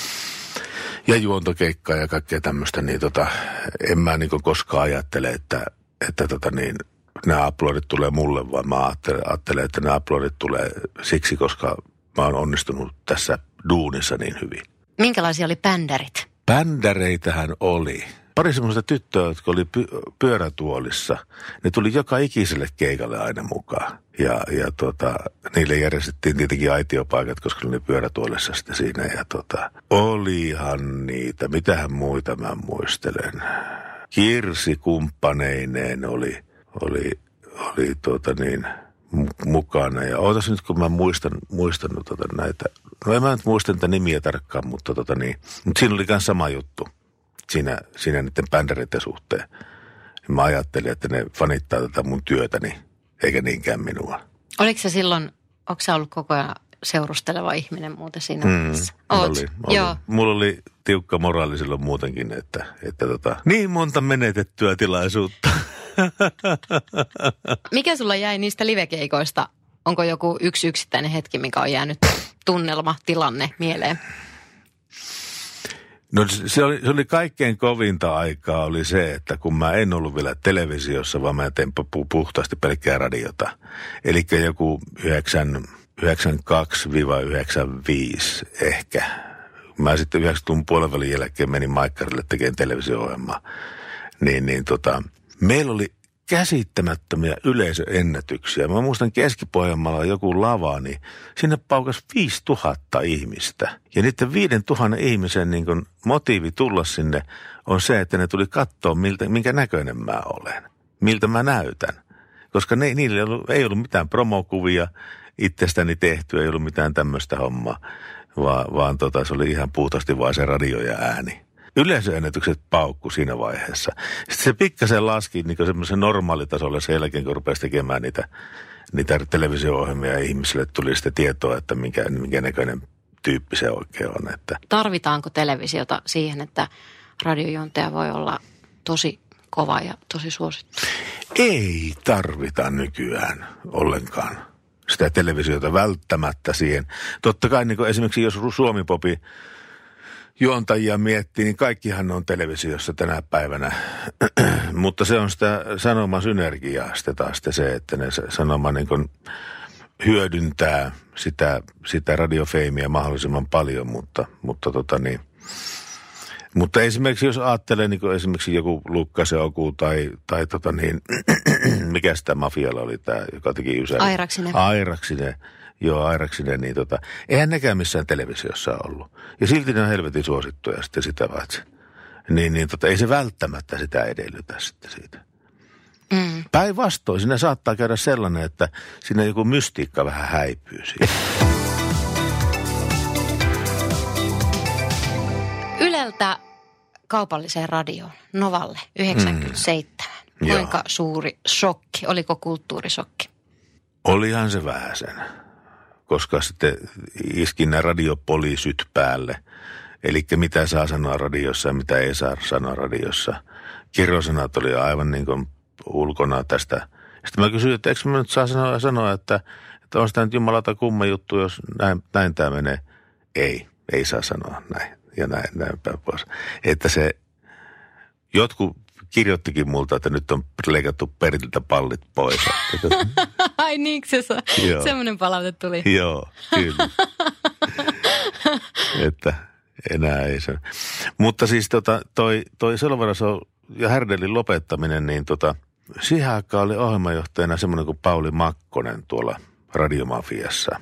Ja juontokeikkaa ja kaikkea tämmöistä, niin tota, en mä niinku koskaan ajattele, että, että tota niin, nämä aplodit tulee mulle, vaan mä ajattelen, ajattelen, että nämä aplodit tulee siksi, koska mä oon onnistunut tässä duunissa niin hyvin. Minkälaisia oli bändärit? Bändäreitähän oli. Pari semmoista tyttöä, jotka oli py- pyörätuolissa. Ne tuli joka ikiselle keikalle aina mukaan. Ja, ja tota, niille järjestettiin tietenkin aitiopaikat, koska ne oli pyörätuolissa sitten siinä. Ja tota, olihan niitä, mitähän muita mä muistelen. Kirsi kumppaneineen oli, oli, oli tota niin... mukana. Ja ootas nyt, kun mä muistan, muistan tota näitä, no en mä nyt muista niitä nimiä tarkkaan, mutta tota niin, mutta siinä oli myös sama juttu siinä, siinä niiden bändäreiden suhteen. Mä ajattelin, että ne fanittaa tätä mun työtäni, eikä niinkään minua. Oliko se silloin, onko sä ollut koko ajan seurusteleva ihminen muuten siinä? Mm, oli, oli. Joo. Mulla oli tiukka moraali silloin muutenkin, että, että tota, niin monta menetettyä tilaisuutta. Mikä sulla jäi niistä livekeikoista? Onko joku yksi yksittäinen hetki, mikä on jäänyt tunnelma, tilanne mieleen? No se oli, se oli kaikkein kovinta aikaa oli se, että kun mä en ollut vielä televisiossa, vaan mä tein pu- puhtaasti pelkkää radiota. Eli joku yhdeksänkymmentäkaksi yhdeksänkymmentäviisi ehkä. Mä sitten yhdeksänkymmentäluvun puolenvälin jälkeen menin Maikkarille tekemään televisio-ohjelmaa. Niin, niin tota... Meillä oli käsittämättömiä yleisöennätyksiä. Mä muistan Keski-Pohjanmaalla joku lava, niin sinne paukas viisituhatta ihmistä. Ja niiden viidentuhannen ihmisen niin kun motiivi tulla sinne on se, että ne tuli katsoa, miltä, minkä näköinen mä olen. Miltä mä näytän. Koska ne, niillä ei ollut, ei ollut mitään promokuvia itsestäni tehtyä, ei ollut mitään tämmöistä hommaa, vaan, vaan tota, se oli ihan puhtaasti vaan se radio ja ääni. Yleisöennätykset paukku siinä vaiheessa. Sitten se pikkasen laski niin semmoisen normaalitasolle sen jälkeen, kun rupesi tekemään niitä, niitä televisio-ohjelmia ja ihmisille tuli sitten tietoa, että minkä, minkä näköinen tyyppi se oikein on. Että. Tarvitaanko televisiota siihen, että radiojuontaja voi olla tosi kova ja tosi suosittu? Ei tarvita nykyään ollenkaan sitä televisiota välttämättä siihen. Totta kai niin esimerkiksi jos Suomi-popi juontajia miettii, niin kaikkihan on televisiossa tänä päivänä, mutta se on sitä sanoman synergiaa sitten taas se, että ne sanoma niin kuin hyödyntää sitä, sitä radiofeimiä mahdollisimman paljon, mutta, mutta, tota niin, mutta esimerkiksi jos ajattelee niin kuin esimerkiksi joku Lukkasen Oku tai, tai tota niin, mikä sitä mafialla oli tämä, joka teki Ysäri. Airaksinen. Airaksinen. Joo, Airaksinen, niin tota, eihän nekään missään televisiossa ollut. Ja silti ne on helvetin suosittuja sitten sitä paitsi. Niin, niin tota, ei se välttämättä sitä edellytä sitten siitä. Mm. Päinvastoin, siinä saattaa käydä sellainen, että siinä joku mystiikka vähän häipyy siitä. Yleltä kaupalliseen radioon, Novalle, yhdeksänkymmentäseitsemän. Mm. Kuinka Joo. suuri shokki, oliko kulttuurisokki? Olihan se vähän sen. Koska sitten iskin nämä radiopoliisyt päälle. Eli mitä saa sanoa radiossa ja mitä ei saa sanoa radiossa. Kirjosanat oli aivan niin kuin ulkona tästä. Sitten mä kysyin, että eikö mä nyt saa sanoa, sanoa että, että on sitä nyt jumalata kumma juttu, jos näin, näin tämä menee. Ei, ei saa sanoa näin ja näin, näin päin pois. Että se, jotkut kirjoittikin multa, että nyt on leikattu Pertiltä pallit pois. Ai niinkö se saa? Semmoinen palaute tuli. Joo, kyllä. Että enää ei se. Mutta siis tota, toi, toi Selvaraso ja Härdelin lopettaminen, niin tota, siihen aikaan oli ohjelmajohtajana semmoinen kuin Pauli Makkonen tuolla Radiomafiassa.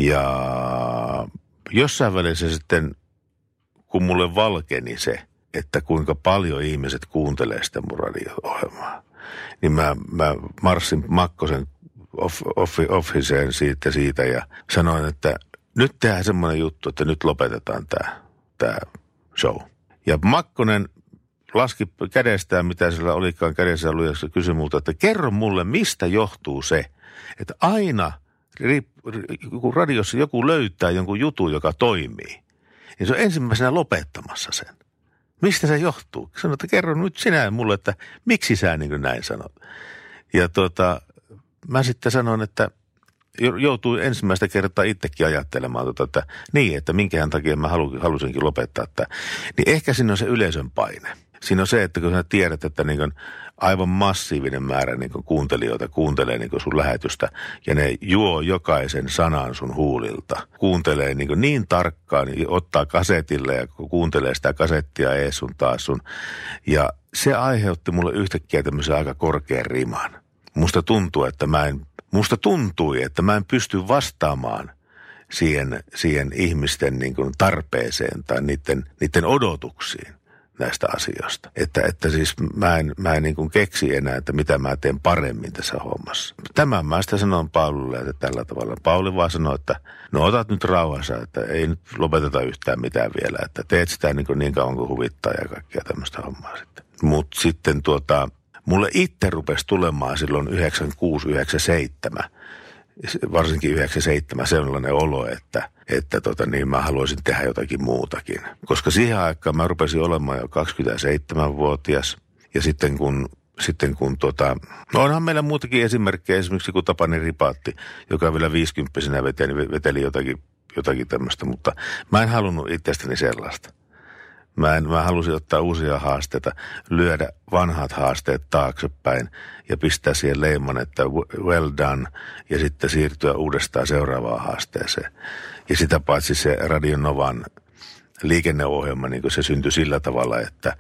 Ja jossain välissä sitten, kun mulle valkeni se, että kuinka paljon ihmiset kuuntelee sitä mun radio-ohjelmaa, niin mä, mä marssin Makkosen off, off, officeen siitä, siitä ja sanoin, että nyt tehdään semmoinen juttu, että nyt lopetetaan tämä, tämä show. Ja Makkonen laski kädestään, mitä sillä olikaan kädessä ollut, ja kysyi multa, että kerro mulle, mistä johtuu se, että aina kun radiossa joku löytää jonkun jutun, joka toimii, niin se on ensimmäisenä lopettamassa sen. Mistä se johtuu? Sanoin, että kerro nyt sinä mulle, että miksi sä niin kuin näin sanot. Ja tuota, mä sitten sanoin, että joutuin ensimmäistä kertaa itsekin ajattelemaan, tuota, että niin, että minkähän takia mä halusinkin lopettaa tämä. Niin ehkä siinä on se yleisön paine. Siinä on se, että kun sä tiedät, että niin kuin aivan massiivinen määrä niin kuin kuuntelijoita kuuntelee niin kuin sun lähetystä ja ne juo jokaisen sanan sun huulilta. Kuuntelee niin, kuin niin tarkkaan, niin ottaa kasetille ja kuuntelee sitä kasettia ees sun taas sun. Ja se aiheutti mulle yhtäkkiä tämmöisen aika korkean riman. Musta tuntuu, että mä en, musta tuntui, että mä en pysty vastaamaan siihen, siihen ihmisten niin kuin tarpeeseen tai niiden, niiden odotuksiin näistä asioista. Että, että siis mä en, mä en niin kuin keksi enää, että mitä mä teen paremmin tässä hommassa. Tämän mä sitä sanon Paulille, että tällä tavalla. Pauli vaan sanoi, että no otat nyt rauhassa, että ei nyt lopeteta yhtään mitään vielä. Että teet sitä niin, kuin niin kauan kuin huvittaa ja kaikkea tämmöistä hommaa sitten. Mutta sitten tuota, mulle itse rupesi tulemaan silloin yhdeksänkymmentäkuusi yhdeksänkymmentäseitsemän. Varsinkin yhdeksänkymmentäseitsemän sellainen olo, että, että tota, niin mä haluaisin tehdä jotakin muutakin. Koska siihen aikaan mä rupesin olemaan jo kaksikymmentäseitsemänvuotias ja sitten kun, sitten kun tota, no onhan meillä muutakin esimerkkejä, esimerkiksi kun Tapani Ripatti, joka vielä viisikymppisenä veteli, veteli jotakin, jotakin tämmöistä, mutta mä en halunnut itsestäni sellaista. Mä, en, mä halusin ottaa uusia haasteita, lyödä vanhat haasteet taaksepäin ja pistää siihen leiman, että well done, ja sitten siirtyä uudestaan seuraavaan haasteeseen. Ja sitä paitsi se Radio Novan liikenneohjelma, niin se syntyi sillä tavalla, että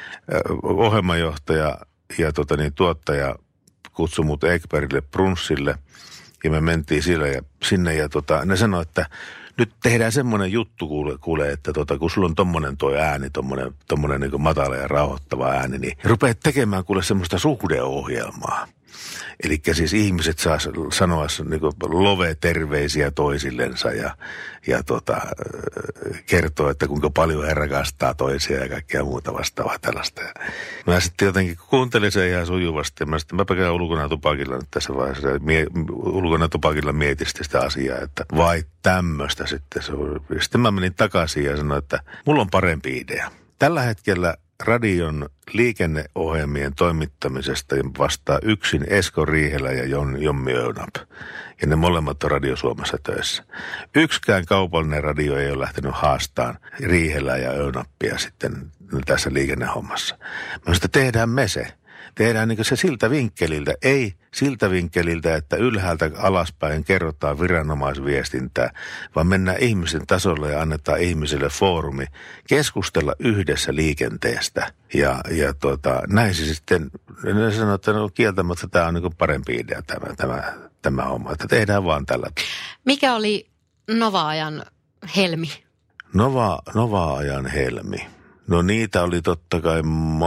ohjelmajohtaja ja tota niin, tuottaja kutsui mut Ekbergille brunssille, ja me mentiin sille ja, sinne, ja tota, ne sanoi, että nyt tehdään semmoinen juttu, kuule, kuule että tota, kun sulla on tommonen toi ääni, tommonen, tommonen niin kuin matala ja rauhoittava ääni, niin rupeat tekemään kuule semmoista suhdeohjelmaa. Eli siis ihmiset saa sanoa niin kuin love-terveisiä toisillensa ja, ja tota, kertoa, että kuinka paljon he rakastaa toisia ja kaikkea muuta vastaavaa tällaista. Ja mä sitten jotenkin kuuntelin sen ihan sujuvasti ja mä sitten mä käyn ulkona tupakilla nyt tässä vaiheessa. Mie, ulkona tupakilla mietin sitä asiaa, että vai tämmöistä sitten. Sitten mä menin takaisin ja sanoin, että mulla on parempi idea. Tällä hetkellä radion liikenneohjelmien toimittamisesta vastaa yksin Esko Riihelä ja Jon, Jommi Öynap. Ja ne molemmat on Radio Suomessa töissä. Yksikään kaupallinen radio ei ole lähtenyt haastamaan Riihelää ja Öynappia sitten tässä liikennehommassa. Mä sitä tehdään me se. Tehdään niin kuin se siltä vinkkeliltä, ei siltä vinkkeliltä, että ylhäältä alaspäin kerrotaan viranomaisviestintää, vaan mennään ihmisten tasolle ja annetaan ihmisille foorumi keskustella yhdessä liikenteestä. Ja, ja tota, näin se sitten, ne sanoo, että no, kieltämättä tämä on niin kuin parempi idea tämä, tämä, tämä homma, että tehdään vaan tällä. Mikä oli Nova-ajan helmi? Nova, Nova-ajan helmi. No niitä oli totta kai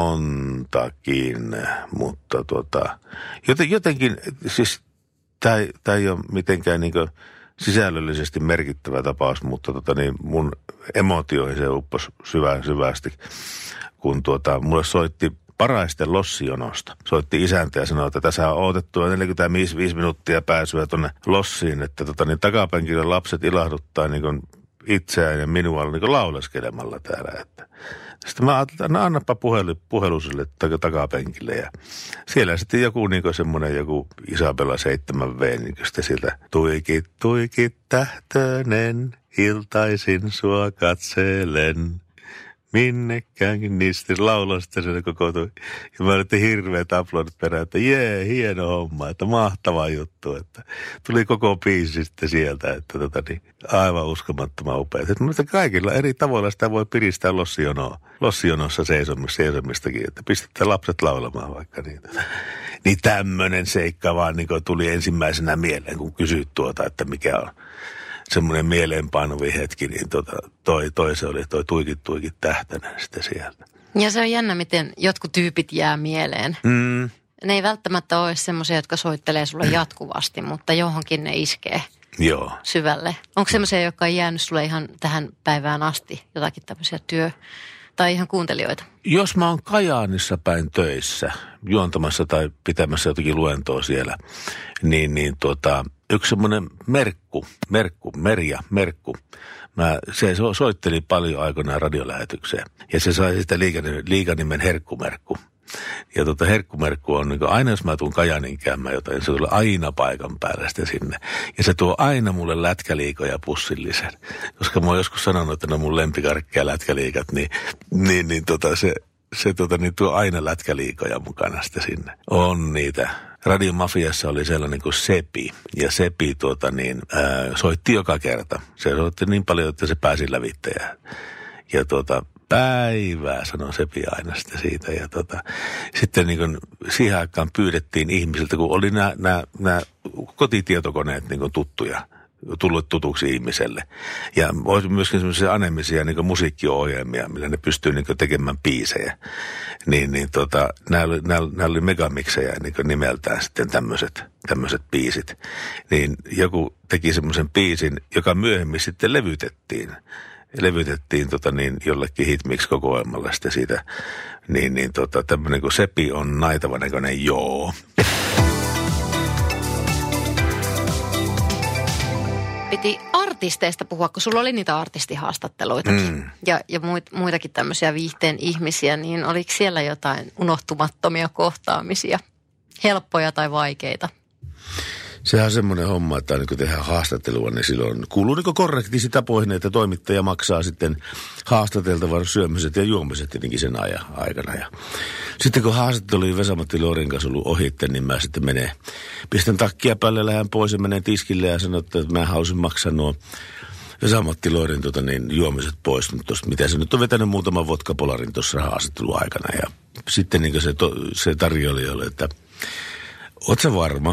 montakin, mutta tuota, joten, jotenkin, siis tämä ei ole mitenkään niin kuin sisällöllisesti merkittävä tapaus, mutta tota niin, mun emotioihin se upposi syvä, syvästi, kun tuota, mulle soitti Paraisten lossijonosta. Soitti isäntä ja sanoi, että tässä on odotettu neljäkymmentäviisi minuuttia pääsyä tuonne lossiin, että tota niin, takapenkillä lapset ilahduttaa niin kuin itseään ja minua niin kuin lauleskelemalla täällä, että Sitten mä ajattelin, että no annapa puhelu, puhelu sille takapenkille. Ja siellä sitten joku niin semmoinen joku Isabella seitsemän V, niin sitten sieltä tuikit, tuikit tähtönen, iltaisin sua katselen. Minnekäänkin niistä lauloin sitten se kokoutui. Ja mä olin hirveät aplodit perään, että jee, hieno homma, että mahtava juttu. Että tuli koko biisi sitten sieltä, että tota niin, aivan uskomattoman upeat. Että mutta kaikilla eri tavoilla sitä voi piristää lossijonoa. Lossijonossa seisomista, seisomistakin, että pistätte lapset laulamaan vaikka niitä. Niin tämmöinen seikka vaan niin tuli ensimmäisenä mieleen, kun kysyt tuota, että mikä on semmoinen mieleenpainuvi hetki, niin tota, toi, toi se oli toi tuikit tuikit tähtäinen sitten sieltä. Ja se on jännä, miten jotkut tyypit jää mieleen. Mm. Ne ei välttämättä ole semmoisia, jotka soittelee sulle jatkuvasti, mutta johonkin ne iskee Joo. syvälle. Onko semmoisia, jotka on jäänyt sulle ihan tähän päivään asti, jotakin tämmöisiä työ- tai ihan kuuntelijoita? Jos mä oon Kajaanissa päin töissä, juontamassa tai pitämässä jotakin luentoa siellä, niin, niin tota, yksi semmoinen Merkku, Merkku, Merja, Merkku. Mä, se soitteli paljon aikoinaan radiolähetykseen ja se sai sitä liikanimen, liikanimen Herkkumerkku. Ja tota Herkkumerkku on niin kuin, aina jos mä tuun Kajaanin käymään jotain, se tulee aina paikan päälle sitten sinne. Ja se tuo aina mulle lätkäliikoja pussillisen. Koska mä oon joskus sanonut, että ne on mun lempikarkkeja lätkäliikat, niin, niin, niin tota se, se tota, niin tuo aina lätkäliikoja mukana sitten sinne. On niitä. Radiomafiassa oli sellainen kuin Sepi, ja Sepi tuota niin, ää, soitti joka kerta. Se soitti niin paljon, että se pääsi lävittäjään. Ja tuota, päivää, sanoi Sepi aina sitä siitä. Ja tota, sitten niin kuin siihen aikaan pyydettiin ihmisiltä, kun oli nämä, nämä, nämä kotitietokoneet niin kuin tuttuja, tullut tutuksi ihmiselle. Ja olisi myöskin semmoisia anemisia niin kuin musiikkiohjelmia, millä ne pystyy niin kuin tekemään biisejä. Niin, niin tota, nämä oli, nämä, nämä oli megamiksejä niin kuin nimeltään sitten tämmöiset, tämmöiset biisit. Niin joku teki semmoisen biisin, joka myöhemmin sitten levytettiin. Levytettiin tota niin, jollekin Hitmix-kokoelmalle sitten siitä. Niin, niin tota, tämmöinen kuin Sepi on naitavan näköinen joo. Piti artisteista puhua, kun sulla oli niitä artistihaastatteluitakin mm. ja, ja muit, muitakin tämmöisiä viihteen ihmisiä, niin oliko siellä jotain unohtumattomia kohtaamisia, helppoja tai vaikeita? Sehän on semmoinen homma, että aina kun tehdään haastattelua, niin silloin kuuluu niin korrektiisi tapoihin, että toimittaja maksaa sitten haastateltavan syömiset ja juomiset tietenkin sen ajan aikana. Ja sitten kun haastattelu oli Vesa-Matti Loirin kanssa ollut ohitte, niin mä sitten menen, pistän takkia päälle, lähden pois ja menen tiskille ja sanon, että mä haluaisin maksaa nuo Vesa-Matti Loirin tota niin, juomiset pois. Tosta, mitä se nyt on vetänyt muutaman vodkapolarin tuossa haastattelun aikana. Ja sitten niin se, to, se tarjoili oli, että oot sä varma?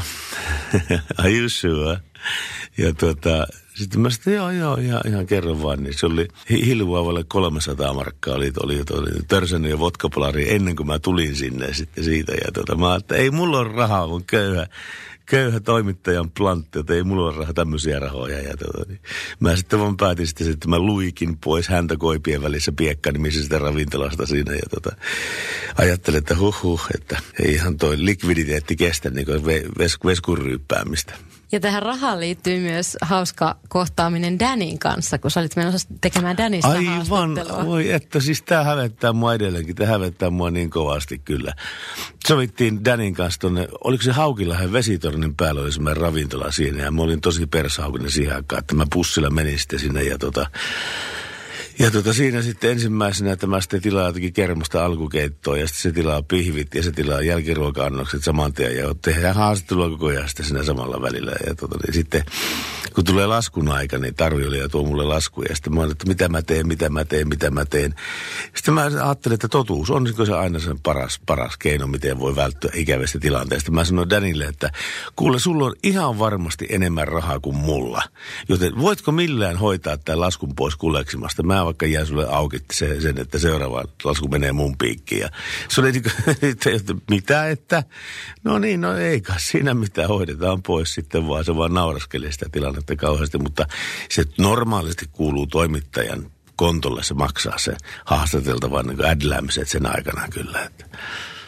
Are you sure? Ja tuota, sitten mä sitten, joo, joo, ihan, ihan kerron vaan. Niin se oli hilvaavalle kolmesataa markkaa, oli, oli, oli törsännyt jo vodkapolari ennen kuin mä tulin sinne sitten siitä. Ja tuota, mä ajattelin, ei mulla ole rahaa, mun köyhä, köyhä toimittajan plantti, että ei mulla ole rahaa, tämmöisiä rahoja. Ja tuota, niin mä sitten vaan päätin sitten, että mä luikin pois häntä koipien välissä Piekka-nimisestä ravintolasta siinä. Ja tuota, ajattelin, että huh huh, että ei ihan toi likviditeetti kestä niin kuin ves, veskun ryyppäämistä. Ja tähän rahaan liittyy myös hauska kohtaaminen Danin kanssa, kun sä olit menossa tekemään Danista haastattelua. Aivan, voi että siis tää hävettää mua edelleenkin, tää hävettää mua niin kovasti kyllä. Sovittiin Danin kanssa tonne, oliko se Haukilahen vesitornin päällä, oli semmoinen ravintola siinä ja mä olin tosi pershaukinen siihen aikaan, että mä bussilla menin sitten sinne ja tota... Ja tota siinä sitten ensimmäisenä, että mä sitten tilaa jotakin kermasta alkukeittoa ja sitten se tilaa pihvit ja se tilaa jälkiruoka-annokset saman tien ja tehdään haastattelua koko ajan sitten siinä samalla välillä. Ja tota, niin sitten kun tulee laskun aika, niin tarjoilija tuo mulle laskuja ja sitten mä olen, että mitä mä teen, mitä mä teen, mitä mä teen. Sitten mä ajattelin, että totuus on se aina sen paras, paras keino, miten voi välttyä ikävästä tilanteesta. Mä sanoin Danille, että kuule, sulla on ihan varmasti enemmän rahaa kuin mulla, joten voitko millään hoitaa tämän laskun pois kuleksimasta? Mä vaikka jää sulle auki se, sen, että seuraava lasku menee mun piikkiin. Ja se oli niin kuin, että mitä, että no niin, no ei kai siinä mitään, hoidetaan pois sitten vaan. Se vaan nauraskeli sitä tilannetta kauheasti, mutta se normaalisti kuuluu toimittajan kontolle, se maksaa se haastateltavan niin adläämiset sen aikana kyllä. Että.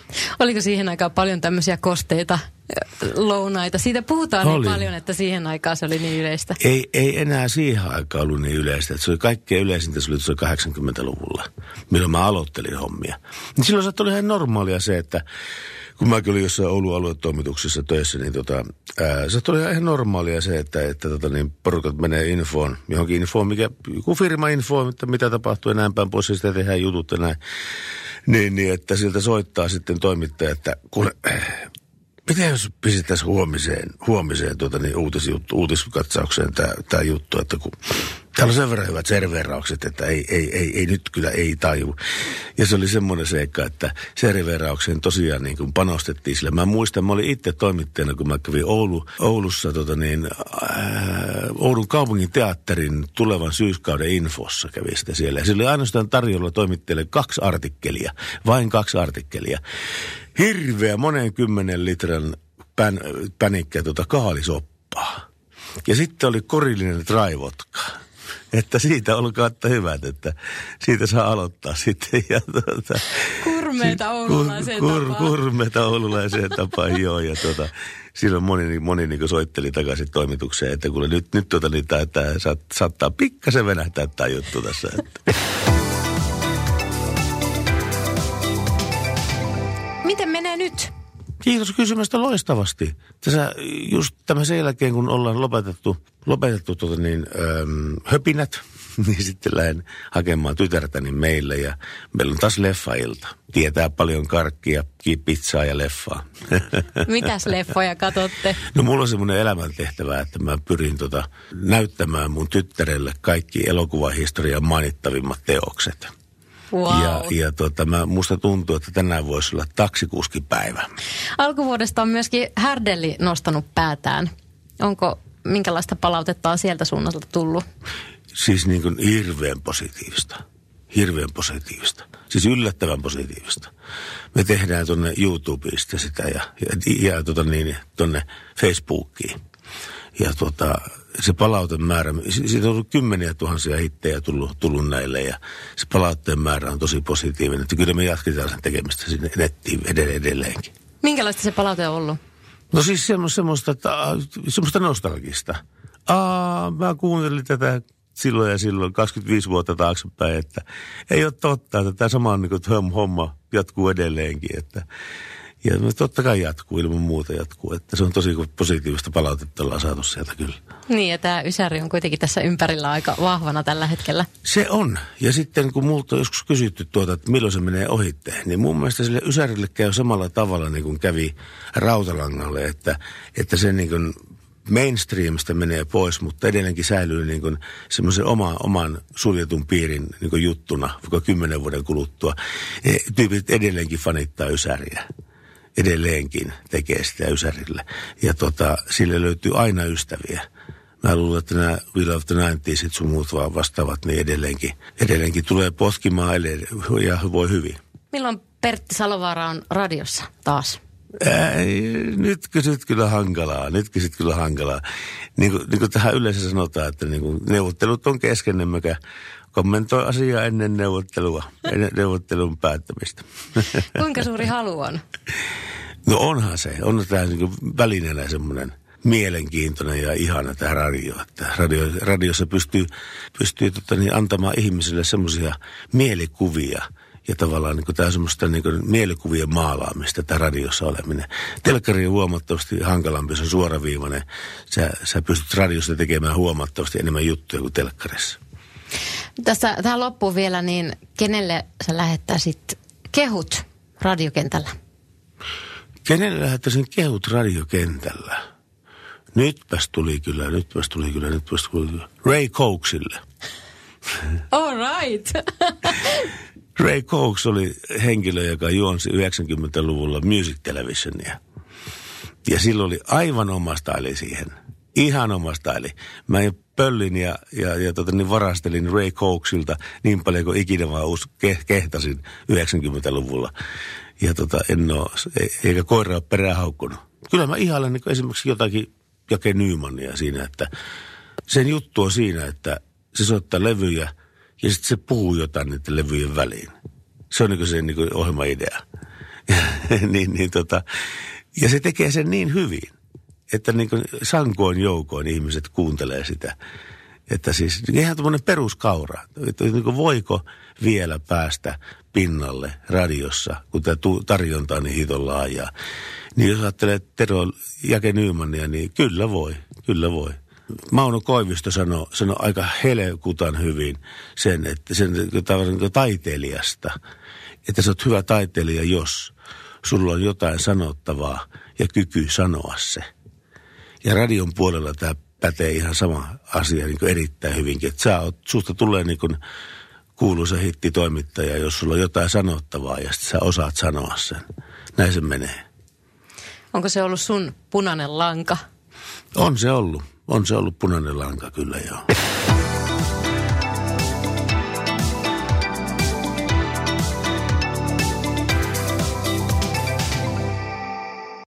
Oliko siihen aikaan paljon tämmöisiä kosteita lounaita? Siitä puhutaan oli. niin paljon, että siihen aikaan se oli niin yleistä. Ei, ei enää siihen aikaan ollut niin yleistä. Että se oli kaikkein yleisintä, se oli kahdeksankymmentäluvulla, milloin mä aloittelin hommia. Niin silloin se oli ihan normaalia se, että kun mäkin olin jossain Oulun aluetoimituksessa töissä, niin tota, ää, se oli ihan normaalia se, että, että tota, niin porukat menee infoon, johonkin infoon, mikä, joku firma info, että mitä tapahtuu ja näin päin pois, ja sitä tehdään jutut ja näin. Niin, niin, että siltä soittaa sitten toimittaja, että kuule, miten jos pistettäisiin huomiseen, huomiseen tuota, niin uutisjuttu, uutiskatsaukseen tämä juttu, että kun täällä on sen verran hyvät serveraukset, että ei, ei, ei, ei nyt kyllä ei taju. Ja se oli semmoinen seikka, että serveraukseen tosiaan niin kuin panostettiin sille. Mä muistan, mä olin itse toimittajana, kun mä kävin Oulu, Oulussa tota niin, ää, Oulun kaupungin teatterin tulevan syyskauden infossa kävi sitä siellä. Ja se oli ainoastaan tarjolla toimittajille kaksi artikkelia, vain kaksi artikkelia. Hirveä monen kymmenen litran pän, pänikkä tuota kaalisoppaa. Ja sitten oli korillinen traivotka. Että siitä olkaa että hyvät, että siitä saa aloittaa sitten. Ja tuota, kurmeita oululaiseen kur, tapaan. Kurmeita oululaiseen tapaan, joo. Ja tuota, silloin moni, moni niin soitteli takaisin toimitukseen, että kuule nyt, nyt tuota, niin tämä, tämä saattaa pikkasen venähtää tämä juttu tässä. Että. Miten menee nyt? Kiitos kysymästä loistavasti. Tässä just tämän sen jälkeen, kun ollaan lopetettu, lopetettu tuota niin, ähm, höpinät, niin sitten lähden hakemaan tytärtäni meille ja meillä on taas leffailta. Tietää paljon karkkia, pizzaa ja leffaa. Mitäs leffoja katsotte? No mulla on semmoinen elämäntehtävä, että mä pyrin tota, näyttämään mun tyttärelle kaikki elokuvahistorian mainittavimmat teokset. Wow. Ja, ja tota, mä, musta tuntuu, että tänään voisi olla taksikuskipäivä. Alkuvuodesta on myöskin Härdelli nostanut päätään. Onko minkälaista palautetta on sieltä suunnalta tullut? Siis niin kuin hirveän positiivista. Hirveän positiivista. Siis yllättävän positiivista. Me tehdään tuonne YouTubesta sitä ja, ja, ja tota niin, tuonne Facebookiin. Ja tota, se palauteen määrä, siitä on ollut kymmeniä tuhansia hittejä tullut, tullut näille ja se palautteen määrä on tosi positiivinen. Että kyllä me jatketaan sen tekemistä sinne nettiin edelleenkin. Minkälaista se palaute on ollut? No siis semmoista, että, semmoista nostalgista. Aa, mä kuuntelin tätä silloin ja silloin kaksikymmentäviisi vuotta taaksepäin, että ei ole totta, että tämä sama niin kuin homma jatkuu edelleenkin, että ja totta kai jatkuu, ilman muuta jatkuu. Että se on tosi positiivista palautetta, ollaan saatu sieltä kyllä. Niin, ja tämä Ysäri on kuitenkin tässä ympärillä aika vahvana tällä hetkellä. Se on. Ja sitten kun multa on joskus kysytty tuota, että milloin se menee ohitte, niin mun mielestä sille Ysärille käy samalla tavalla niin kuin kävi Rautalangalle, että, että se niin kuin mainstreamista menee pois, mutta edelleenkin säilyy niin kuin semmoisen oma, oman suljetun piirin niin kuin juttuna, vaikka kymmenen vuoden kuluttua. Tyypit edelleenkin fanittaa Ysäriä. Edelleenkin tekee sitä Ysärille. Ja tota, sille löytyy aina ystäviä. Mä luulen, että nämä We Love the nineties sun muut vaan vastaavat, niin edelleenkin, edelleenkin tulee potkimaan ja voi hyvin. Milloin Pertti Salovaara on radiossa taas? Ei, nyt kysyt kyllä hankalaa, nyt kysyt kyllä hankalaa. Niin kuin, niin kuin tähän yleensä sanotaan, että niin kuin neuvottelut on kesken, emmekä kommentoi asiaa ennen neuvottelua, ennen neuvottelun päättämistä. Kuinka suuri halu on? No onhan se, on tämä niin välineenä semmoinen mielenkiintoinen ja ihana tämä radio. Että radio radiossa pystyy, pystyy tota niin, antamaan ihmisille semmoisia mielikuvia ja tavallaan niin tämä semmoista niin mielikuvien maalaamista, tämä radiossa oleminen. Telkkari on huomattavasti hankalampi, se on suoraviivainen. Sä, sä pystyt radiossa tekemään huomattavasti enemmän juttuja kuin telkkarissa. Tässä tähän loppuun vielä, niin kenelle sä lähettäisit kehut radiokentällä? Kenelle lähettäisin kehut radiokentällä? Nytpäs tuli kyllä, nytpäs tuli kyllä, nytpäs tuli kyllä. Ray Cokesille. All right. Ray Cox oli henkilö, joka juonsi yhdeksänkymmentäluvulla Music Televisionia. Ja sillä oli aivan oma staili siihen. Ihan oma staili. Mä pöllin ja, ja, ja tota, niin varastelin Ray Coxilta niin paljon kuin ikinä vaan us, ke, kehtasin yhdeksänkymmentäluvulla. Ja tota, en oo, eikä koira ole perään haukkunut. Kyllä mä ihailen niin esimerkiksi jotakin Jake Nymania siinä, että sen juttu on siinä, että se soittaa levyjä ja sitten se puhuu jotain niiden levyjen väliin. Se on niin se niin ohjelmaidea. niin, niin tota, ja se tekee sen niin hyvin, että niin kuin sankoin joukoin ihmiset kuuntelee sitä. Että siis ihan tämmöinen peruskaura, että niin kuin voiko vielä päästä pinnalle radiossa, kun tämä tarjonta on niin hiton laajaa. Niin jos ajattelee Tero Jake Nymania, niin kyllä voi, kyllä voi. Mauno Koivisto sanoi, sanoi aika helkutan hyvin sen, että sen niin taiteilijasta, että sä oot hyvä taiteilija, jos sulla on jotain sanottavaa ja kyky sanoa se. Ja radion puolella tämä pätee ihan sama asia niin kuin erittäin hyvinkin, että sä oot, susta tulee niin kuin kuuluisa hittitoimittaja, jos sulla on jotain sanottavaa ja sitten sä osaat sanoa sen. Näin se menee. Onko se ollut sun punainen lanka? On se ollut. On se ollut punainen lanka kyllä, joo.